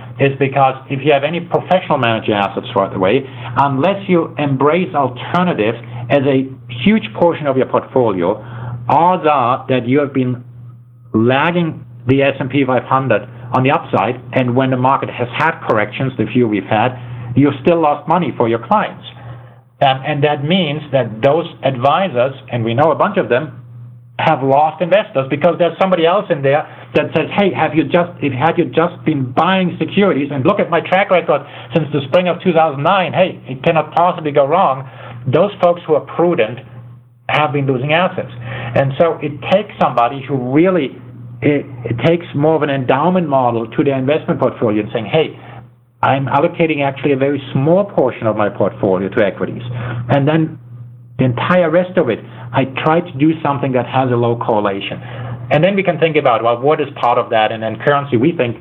Speaker 3: is because if you have any professional managed assets, by the way, unless you embrace alternatives as a huge portion of your portfolio, odds are that you have been lagging the S&P 500 on the upside, and when the market has had corrections, the few we've had, you've still lost money for your clients. And that means that those advisors, and we know a bunch of them, have lost investors because there's somebody else in there that says, hey, had you just been buying securities, and look at my track record since the spring of 2009, hey, it cannot possibly go wrong. Those folks who are prudent have been losing assets. And so it takes somebody who really, it takes more of an endowment model to their investment portfolio and saying, hey, I'm allocating actually a very small portion of my portfolio to equities. And then the entire rest of it, I try to do something that has a low correlation. And then we can think about, well, what is part of that? And then currency, we think,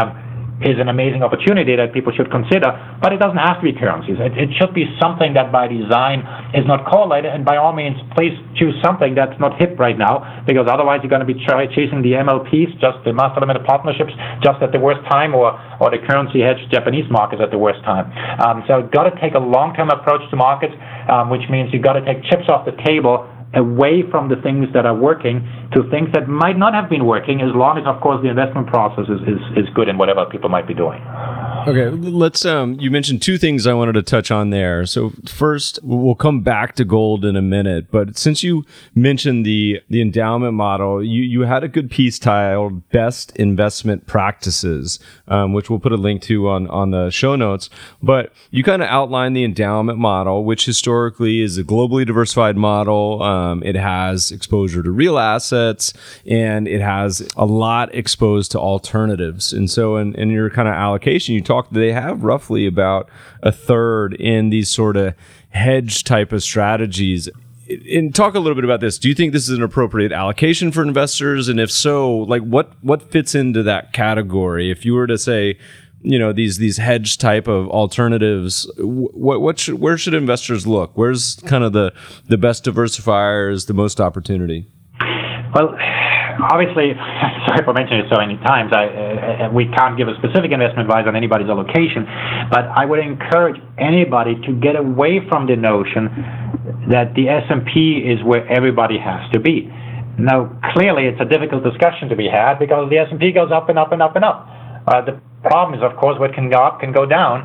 Speaker 3: is an amazing opportunity that people should consider, but it doesn't have to be currencies. It should be something that by design is not correlated, and by all means, please choose something that's not hip right now, because otherwise you're going to be chasing the MLPs, just the master limited partnerships, just at the worst time, or the currency hedged Japanese markets at the worst time. So you've got to take a long-term approach to markets, which means you've got to take chips off the table away from the things that are working to things that might not have been working, as long as, of course, the investment process is good in whatever people might be doing.
Speaker 1: Okay, let's. You mentioned two things I wanted to touch on there. So first, we'll come back to gold in a minute. But since you mentioned the endowment model, you had a good piece titled "Best Investment Practices," which we'll put a link to on the show notes. But you kind of outlined the endowment model, which historically is a globally diversified model. It has exposure to real assets, and it has a lot exposed to alternatives. And so, in your kind of allocation, you talked, they have roughly about a third in these sort of hedge type of strategies. And talk a little bit about this. Do you think this is an appropriate allocation for investors? And if so, like what fits into that category? If you were to say, these hedge type of alternatives, where should investors look? Where's kind of the best diversifiers, the most opportunity?
Speaker 3: Well, obviously, sorry for mentioning it so many times, we can't give a specific investment advice on anybody's allocation, but I would encourage anybody to get away from the notion that the S&P is where everybody has to be. Now, clearly, it's a difficult discussion to be had because the S&P goes up and up and up and up. The problem is, of course, what can go up can go down.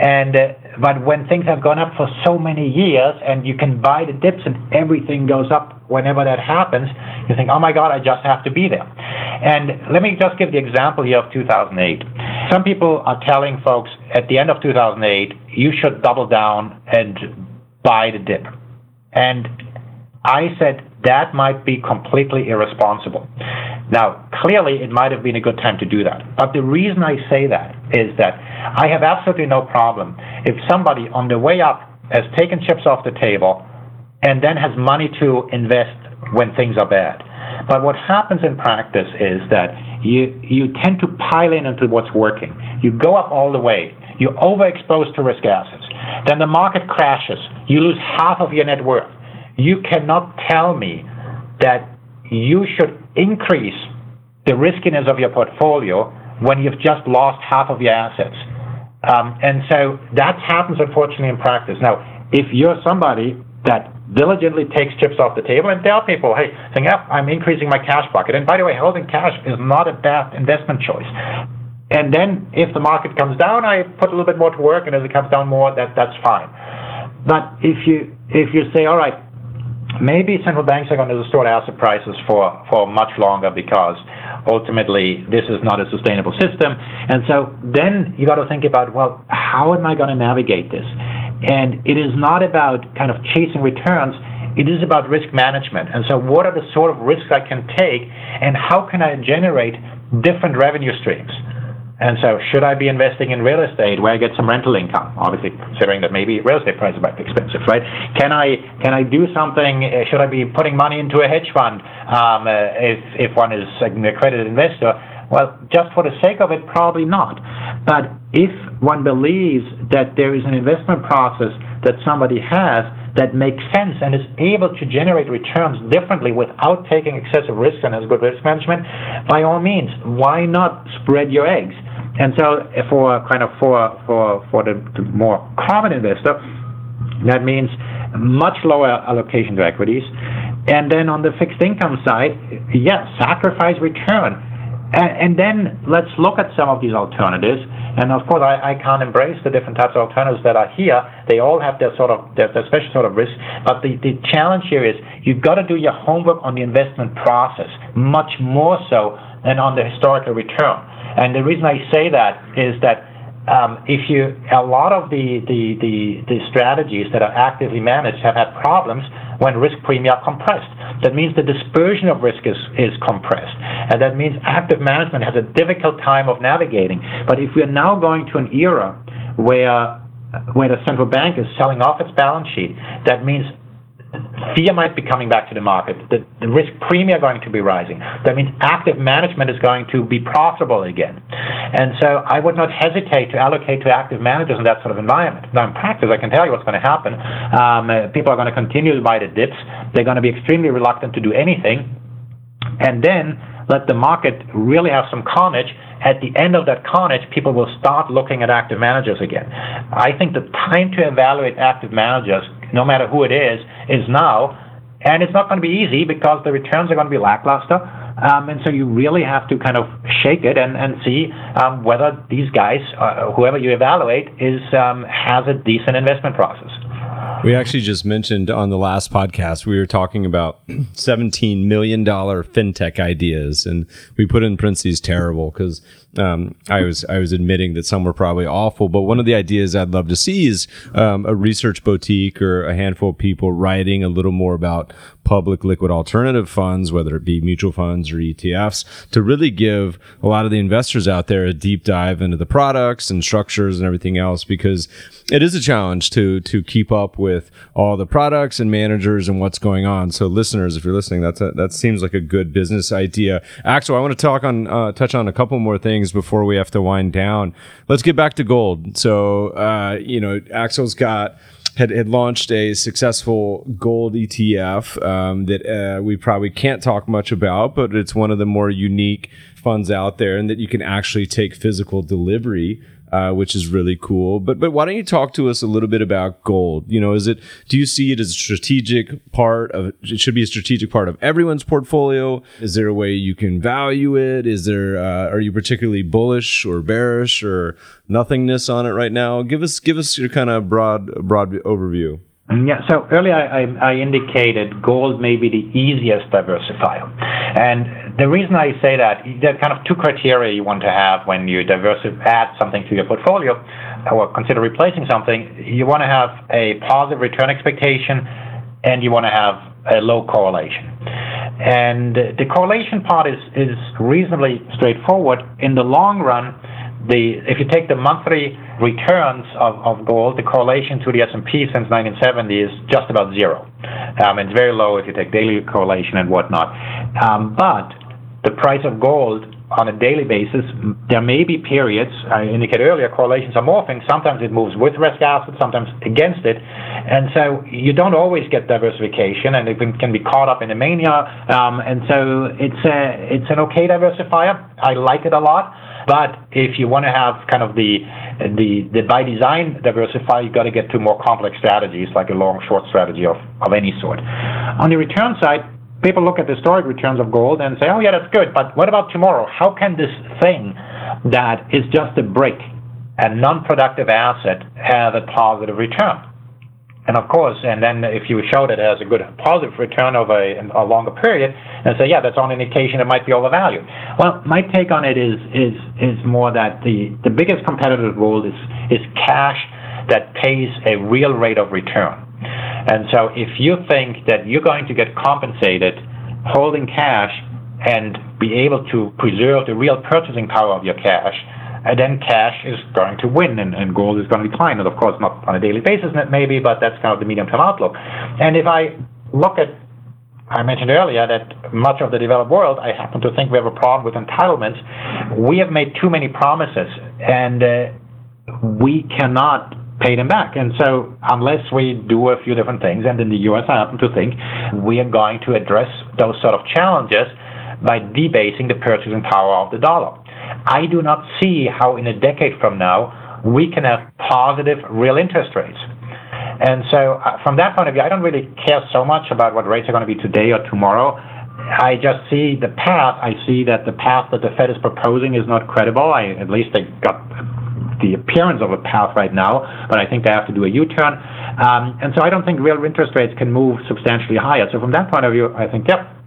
Speaker 3: But when things have gone up for so many years and you can buy the dips and everything goes up whenever that happens, you think, oh my God, I just have to be there. And let me just give the example here of 2008. Some people are telling folks at the end of 2008, you should double down and buy the dip. And I said that might be completely irresponsible. Now, clearly, it might have been a good time to do that. But the reason I say that is that I have absolutely no problem if somebody on the way up has taken chips off the table and then has money to invest when things are bad. But what happens in practice is that you tend to pile in into what's working. You go up all the way. You're overexposed to risk assets. Then the market crashes. You lose half of your net worth. You cannot tell me that you should increase the riskiness of your portfolio when you've just lost half of your assets. And so that happens, unfortunately, in practice. Now, if you're somebody that diligently takes chips off the table and tell people, hey, saying, yeah, I'm increasing my cash bucket. And by the way, holding cash is not a bad investment choice. And then if the market comes down, I put a little bit more to work, and as it comes down more, that's fine. But if you say, all right, maybe central banks are going to distort asset prices for much longer because ultimately this is not a sustainable system. And so then you got to think about, well, how am I going to navigate this? And it is not about kind of chasing returns. It is about risk management. And so what are the sort of risks I can take, and how can I generate different revenue streams? And so should I be investing in real estate where I get some rental income? Obviously, considering that maybe real estate prices might be expensive, right? Can I do something? Should I be putting money into a hedge fund if one is an accredited investor? Well, just for the sake of it, probably not. But if one believes that there is an investment process that somebody has that makes sense and is able to generate returns differently without taking excessive risk and has good risk management, by all means, why not spread your eggs? And so for the more common investor, that means much lower allocation to equities. And then on the fixed income side, sacrifice return. And then let's look at some of these alternatives. And of course, I can't embrace the different types of alternatives that are here. They all have their special sort of risk. But the challenge here is you've got to do your homework on the investment process, much more so than on the historical return. And the reason I say that is that a lot of the strategies that are actively managed have had problems when risk premia are compressed. That means the dispersion of risk is compressed. And that means active management has a difficult time of navigating. But if we're now going to an era where the central bank is selling off its balance sheet, that means fear might be coming back to the market. The risk premium are going to be rising. That means active management is going to be profitable again. And so I would not hesitate to allocate to active managers in that sort of environment. Now, in practice, I can tell you what's going to happen. People are going to continue to buy the dips. They're going to be extremely reluctant to do anything. And then let the market really have some carnage. At the end of that carnage, people will start looking at active managers again. I think the time to evaluate active managers, no matter who it is now. And it's not going to be easy because the returns are going to be lackluster. And so you really have to kind of shake it and see whether these guys, whoever you evaluate, has a decent investment process.
Speaker 1: We actually just mentioned on the last podcast, we were talking about $17 million fintech ideas, and we put in parentheses terrible because I was admitting that some were probably awful. But one of the ideas I'd love to see is a research boutique or a handful of people writing a little more about public liquid alternative funds, whether it be mutual funds or ETFs, to really give a lot of the investors out there a deep dive into the products and structures and everything else, because it is a challenge to keep up with all the products and managers and what's going on. So listeners, if you're listening, that seems like a good business idea. Axel, I want to touch on a couple more things before we have to wind down. Let's get back to gold. So, Axel's had launched a successful gold ETF that we probably can't talk much about, but it's one of the more unique funds out there, and that you can actually take physical delivery, which is really cool. But why don't you talk to us a little bit about gold? Do you see it as a strategic part of, it should be a strategic part of everyone's portfolio? Is there a way you can value it? Are you particularly bullish or bearish or nothingness on it right now? Give us your kind of broad overview.
Speaker 3: Yeah, so earlier I indicated gold may be the easiest diversifier. And the reason I say that, there are kind of two criteria you want to have when you add something to your portfolio or consider replacing something. You want to have a positive return expectation, and you want to have a low correlation. And the correlation part is reasonably straightforward. In the long run, if you take the monthly returns of gold, the correlation to the S&P since 1970 is just about zero. It's very low if you take daily correlation and whatnot. But the price of gold on a daily basis, there may be periods, I indicated earlier, correlations are morphing. Sometimes it moves with risk assets, sometimes against it. And so you don't always get diversification, and it can be caught up in a mania. And so it's an okay diversifier. I like it a lot. But if you want to have kind of the by design diversify, you've got to get to more complex strategies like a long-short strategy of any sort. On the return side, people look at the historic returns of gold and say, oh, yeah, that's good. But what about tomorrow? How can this thing that is just a brick, a non-productive asset, have a positive return? And of course, and then if you show that it has a good positive return over a longer period, and say, yeah, that's on an indication it might be overvalued. Well, my take on it is more that the biggest competitive role is cash that pays a real rate of return. And so if you think that you're going to get compensated holding cash and be able to preserve the real purchasing power of your cash, then cash is going to win and gold is going to decline. And of course, not on a daily basis maybe, but that's kind of the medium-term outlook. And if I look at, I mentioned earlier that much of the developed world, I happen to think we have a problem with entitlements. We have made too many promises, and we cannot pay them back. And so unless we do a few different things, and in the U.S. I happen to think we are going to address those sort of challenges by debasing the purchasing power of the dollar. I do not see how in a decade from now we can have positive real interest rates. And so from that point of view, I don't really care so much about what rates are going to be today or tomorrow. I just see the path. I see that the path that the Fed is proposing is not credible. At least they got the appearance of a path right now, but I think they have to do a U-turn. And so I don't think real interest rates can move substantially higher. So from that point of view, I think,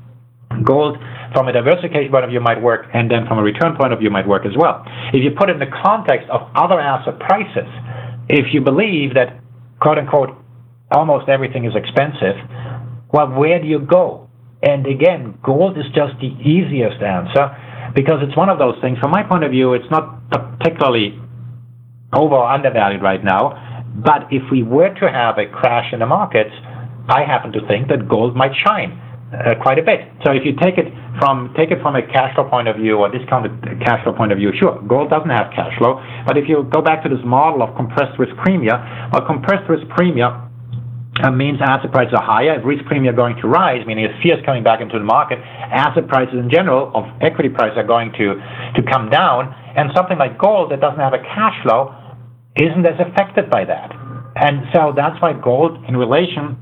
Speaker 3: gold from a diversification point of view might work, and then from a return point of view might work as well. If you put it in the context of other asset prices, if you believe that, quote unquote, almost everything is expensive, well, where do you go? And again, gold is just the easiest answer because it's one of those things. From my point of view, it's not particularly over or undervalued right now. But if we were to have a crash in the markets, I happen to think that gold might shine quite a bit. So if you take it from a cash flow point of view or discounted cash flow point of view, sure, gold doesn't have cash flow. But if you go back to this model of compressed risk premia, well, compressed risk premia means asset prices are higher. If risk premia are going to rise, meaning if fear is coming back into the market, asset prices in general of equity prices are going to come down. And something like gold that doesn't have a cash flow isn't as affected by that. And so that's why gold in relation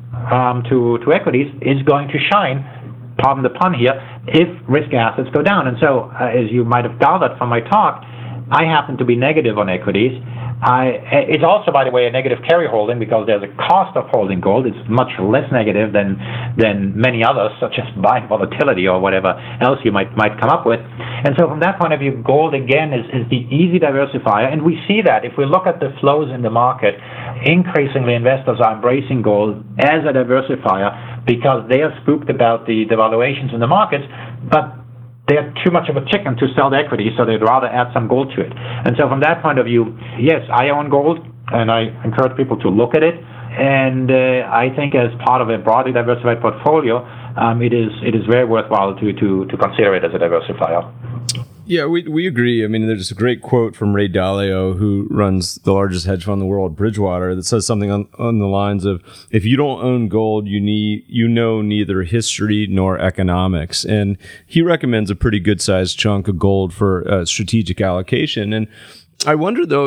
Speaker 3: to equities is going to shine, pardon the pun here, if risk assets go down. And so, as you might have gathered from my talk, I happen to be negative on equities. It's also, by the way, a negative carry holding because there's a cost of holding gold. It's much less negative than many others, such as buying volatility or whatever else you might come up with. And so from that point of view, gold, again, is the easy diversifier. And we see that if we look at the flows in the market, increasingly investors are embracing gold as a diversifier because they are spooked about the valuations in the markets, but they're too much of a chicken to sell the equity, so they'd rather add some gold to it. And so from that point of view, yes, I own gold, and I encourage people to look at it. And I think as part of a broadly diversified portfolio, it is very worthwhile to consider it as a diversifier.
Speaker 1: Yeah, we agree. I mean, there's a great quote from Ray Dalio, who runs the largest hedge fund in the world, Bridgewater, that says something on the lines of, if you don't own gold, you know neither history nor economics. And he recommends a pretty good-sized chunk of gold for strategic allocation. And I wonder, though,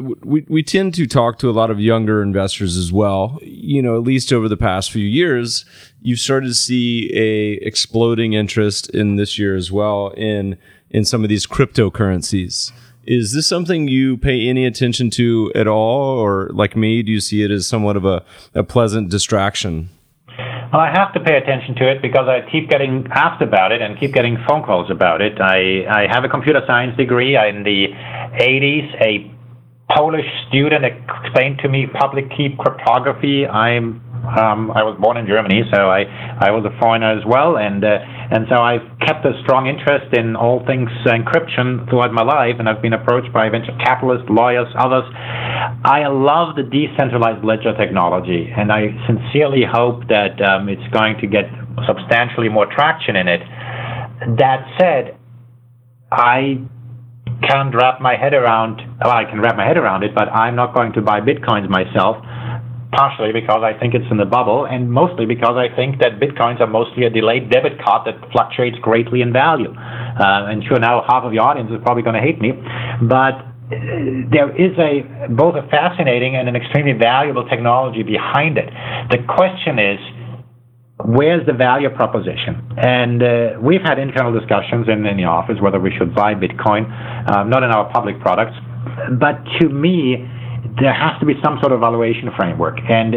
Speaker 1: we tend to talk to a lot of younger investors as well. At least over the past few years, you've started to see a exploding interest in this year as well in some of these cryptocurrencies. Is this something you pay any attention to at all? Or like me, do you see it as somewhat of a pleasant distraction?
Speaker 3: Well, I have to pay attention to it because I keep getting asked about it and keep getting phone calls about it. I have a computer science degree. In the 80s, a Polish student explained to me public key cryptography. I was born in Germany, so I was a foreigner as well, and so I've kept a strong interest in all things encryption throughout my life, and I've been approached by venture capitalists, lawyers, others. I love the decentralized ledger technology, and I sincerely hope that it's going to get substantially more traction in it. That said, I can't wrap my head around, well, I can wrap my head around it, but I'm not going to buy Bitcoins myself, partially because I think it's in the bubble, and mostly because I think that Bitcoins are mostly a delayed debit card that fluctuates greatly in value. And sure, now half of the audience is probably going to hate me, but there is both a fascinating and an extremely valuable technology behind it. The question is, where's the value proposition? And we've had internal discussions in the office whether we should buy Bitcoin, not in our public products, but to me, there has to be some sort of valuation framework. And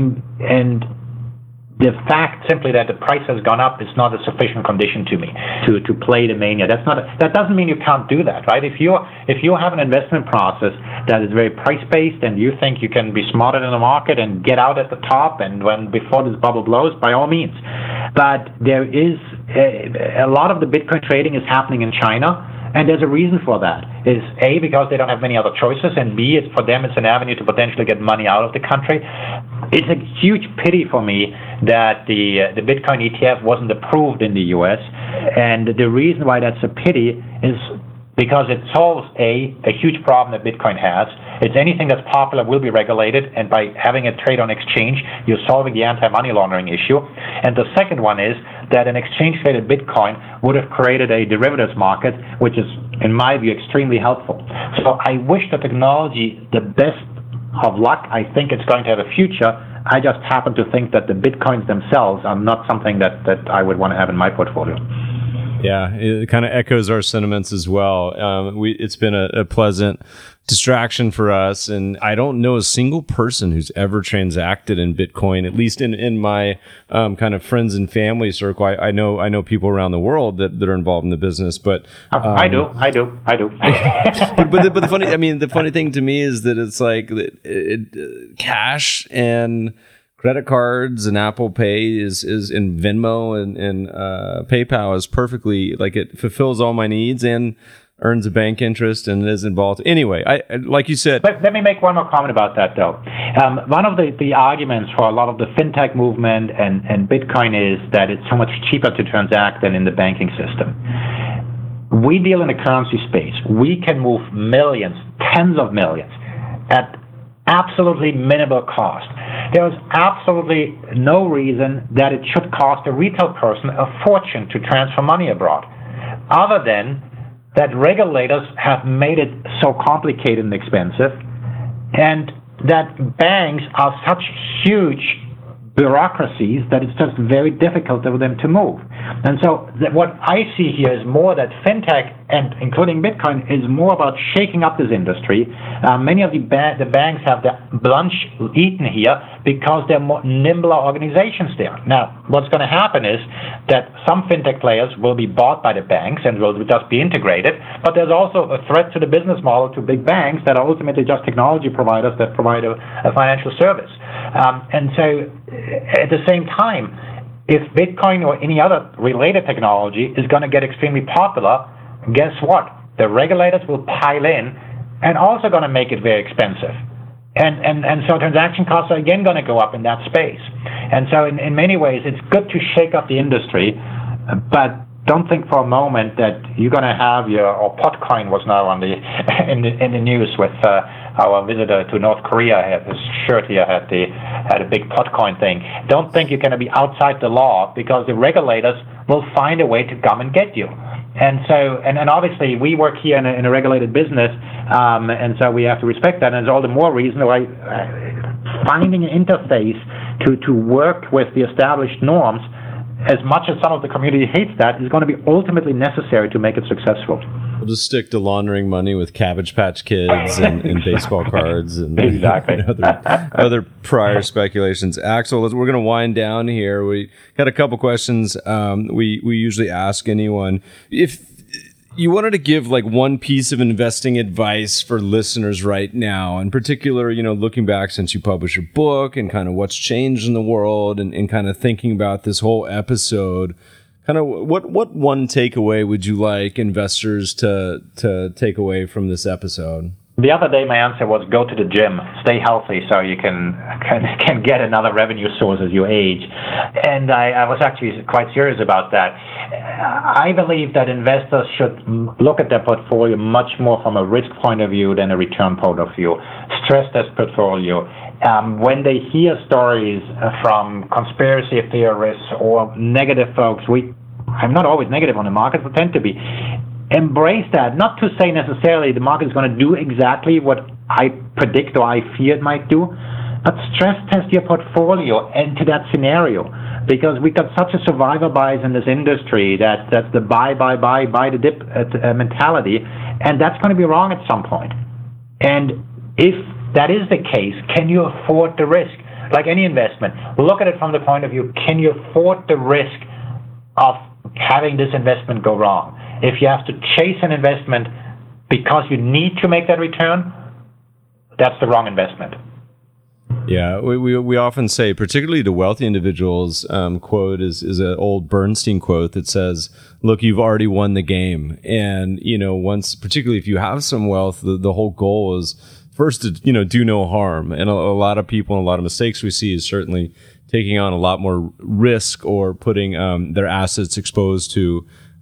Speaker 3: the fact simply that the price has gone up is not a sufficient condition to me to play the mania. That doesn't mean you can't do that, right? If you have an investment process that is very price-based and you think you can be smarter than the market and get out at the top and before this bubble blows, by all means. But there is a lot of the Bitcoin trading is happening in China. And there's a reason for that. Is A, because they don't have many other choices, and B, for them it's an avenue to potentially get money out of the country. It's a huge pity for me that the Bitcoin ETF wasn't approved in the U.S., and the reason why that's a pity is because it solves a huge problem that Bitcoin has. It's anything that's popular will be regulated, and by having a trade on exchange, you're solving the anti-money laundering issue. And the second one is that an exchange-traded Bitcoin would have created a derivatives market, which is, in my view, extremely helpful. So I wish the technology the best of luck. I think it's going to have a future. I just happen to think that the Bitcoins themselves are not something that I would want to have in my portfolio.
Speaker 1: Yeah, it kind of echoes our sentiments as well. It's been a pleasant distraction for us, and I don't know a single person who's ever transacted in Bitcoin, at least in my kind of friends and family circle. I know people around the world that are involved in the business, but
Speaker 3: I do.
Speaker 1: but the funny thing to me is that it's like cash and credit cards and Apple Pay is in Venmo and PayPal is perfectly, like, it fulfills all my needs and earns a bank interest and is involved. Anyway, I like you said.
Speaker 3: Let me make one more comment about that, though. One of the arguments for a lot of the fintech movement and Bitcoin is that it's so much cheaper to transact than in the banking system. We deal in a currency space. We can move millions, tens of millions, at absolutely minimal cost. There is absolutely no reason that it should cost a retail person a fortune to transfer money abroad, other than that regulators have made it so complicated and expensive, and that banks are such huge bureaucracies that it's just very difficult for them to move. And so what I see here is more that fintech, and including Bitcoin, is more about shaking up this industry. Many of the banks have their lunch eaten here because they're more nimbler organizations there. Now, what's going to happen is that some fintech players will be bought by the banks and will just be integrated, but there's also a threat to the business model to big banks that are ultimately just technology providers that provide a financial service. And so at the same time, if Bitcoin or any other related technology is going to get extremely popular, guess what? The regulators will pile in and also going to make it very expensive. And so transaction costs are again going to go up in that space. And so in many ways, it's good to shake up the industry, but don't think for a moment that you're going to have or Potcoin was now on in the news with our visitor to North Korea. Had his shirt here had a big Potcoin thing. Don't think you're going to be outside the law, because the regulators will find a way to come and get you. And so, and obviously we work here in a regulated business, and so we have to respect that. And it's all the more reason why finding an interface to work with the established norms, as much as some of the community hates that, is going to be ultimately necessary to make it successful.
Speaker 1: We'll just stick to laundering money with Cabbage Patch Kids and baseball cards and
Speaker 3: exactly.
Speaker 1: other prior speculations. Axel, we're going to wind down here. We got a couple questions we usually ask anyone. If you wanted to give like one piece of investing advice for listeners right now, in particular, looking back since you published your book and kind of what's changed in the world and kind of thinking about this whole episode, kind of what one takeaway would you like investors to take away from this episode?
Speaker 3: The other day, my answer was go to the gym, stay healthy, so you can get another revenue source as you age. And I was actually quite serious about that. I believe that investors should look at their portfolio much more from a risk point of view than a return point of view. Stress test portfolio. When they hear stories from conspiracy theorists or negative folks, I'm not always negative on the market, but tend to be. Embrace that, not to say necessarily the market is going to do exactly what I predict or I fear it might do, but stress test your portfolio into that scenario, because we've got such a survivor bias in this industry that's the buy the dip mentality, and that's going to be wrong at some point. And if that is the case, can you afford the risk? Like any investment, look at it from the point of view, can you afford the risk of having this investment go wrong? If you have to chase an investment because you need to make that return, that's the wrong investment.
Speaker 1: Yeah, we often say, particularly to wealthy individuals, quote is an old Bernstein quote that says, "Look, you've already won the game." And once, particularly if you have some wealth, the whole goal is first to do no harm. And a lot of people and a lot of mistakes we see is certainly taking on a lot more risk or putting their assets exposed to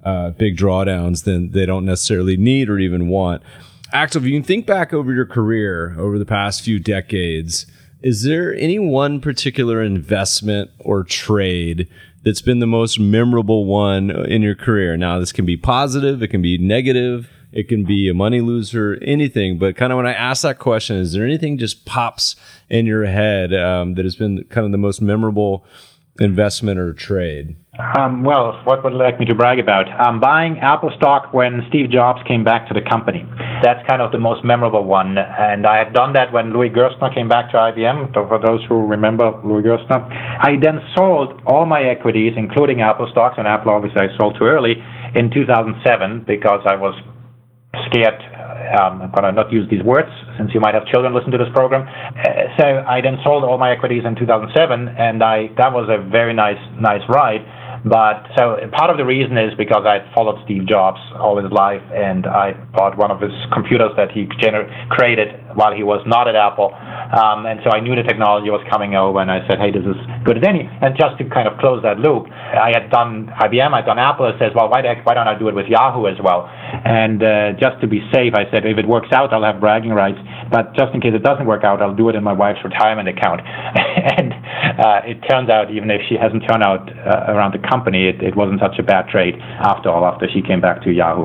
Speaker 1: big drawdowns than they don't necessarily need or even want. Axel, if you can think back over your career over the past few decades, is there any one particular investment or trade that's been the most memorable one in your career? Now, this can be positive, it can be negative, it can be a money loser, anything. But kind of when I ask that question, is there anything just pops in your head that has been kind of the most memorable investment or trade?
Speaker 3: Well, what would you like me to brag about? Buying Apple stock when Steve Jobs came back to the company. That's kind of the most memorable one. And I had done that when Louis Gerstner came back to IBM. So for those who remember Louis Gerstner, I then sold all my equities, including Apple stocks, and Apple obviously I sold too early, in 2007 because I was scared. I'm going to not use these words since you might have children listen to this program. So I then sold all my equities in 2007, and that was a very nice ride. But so part of the reason is because I followed Steve Jobs all his life, and I bought one of his computers that he created while he was not at Apple. And so I knew the technology was coming over, and I said, hey, this is good as any. And just to kind of close that loop, I had done IBM, I'd done Apple. I said, well, why don't I do it with Yahoo as well? And just to be safe, I said, if it works out, I'll have bragging rights. But just in case it doesn't work out, I'll do it in my wife's retirement account. And it turns out, even if she hasn't turned out around the company, it wasn't such a bad trade after she came back to Yahoo.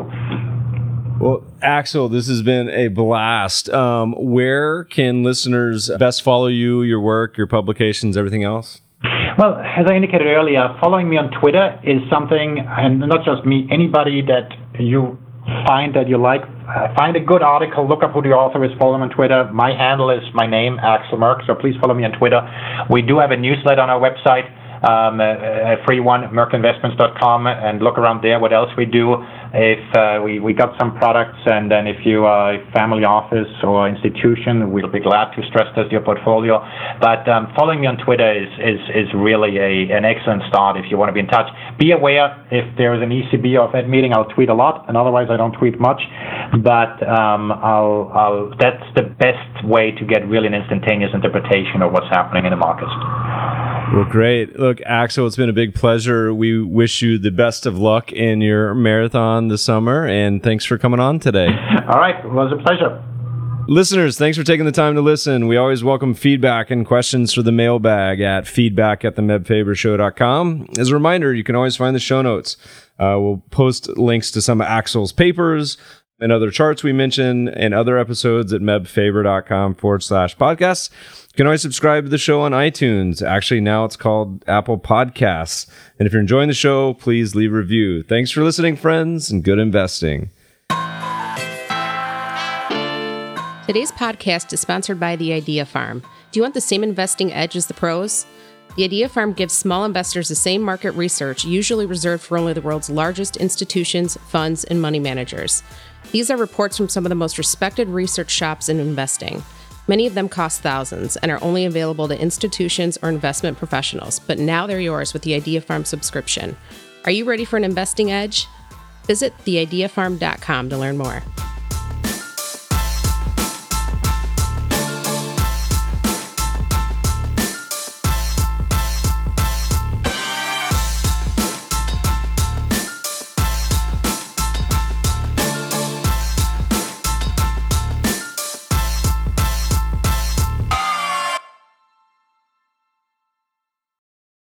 Speaker 1: Well, Axel, this has been a blast. Where can listeners best follow you, your work, your publications, everything else?
Speaker 3: Well, as I indicated earlier, following me on Twitter is something, and not just me, anybody that you find that you like, find a good article, look up who the author is, follow him on Twitter. My handle is my name, Axel Merck, so please follow me on Twitter. We do have a newsletter on our website, a free one, merckinvestments.com, and look around there what else we do. If we got some products, and then if you are a family office or institution, we'll be glad to stress test your portfolio. But following me on Twitter is really an excellent start if you want to be in touch. Be aware, if there is an ECB or Fed meeting, I'll tweet a lot, and otherwise I don't tweet much. But that's the best way to get really an instantaneous interpretation of what's happening in the markets.
Speaker 1: Well, great. Look, Axel, it's been a big pleasure. We wish you the best of luck in your marathon this summer, and thanks for coming on today. All
Speaker 3: right. It was a pleasure.
Speaker 1: Listeners, thanks for taking the time to listen. We always welcome feedback and questions for the mailbag at feedback@themebfabershow.com. As a reminder, you can always find the show notes. We'll post links to some of Axel's papers and other charts we mentioned and other episodes at mebfaber.com/podcasts. You can always subscribe to the show on iTunes. Actually, now it's called Apple Podcasts. And if you're enjoying the show, please leave a review. Thanks for listening, friends, and good investing.
Speaker 2: Today's podcast is sponsored by The Idea Farm. Do you want the same investing edge as the pros? The Idea Farm gives small investors the same market research usually reserved for only the world's largest institutions, funds, and money managers. These are reports from some of the most respected research shops in investing. Many of them cost thousands and are only available to institutions or investment professionals, but now they're yours with the Idea Farm subscription. Are you ready for an investing edge? Visit theideafarm.com to learn more.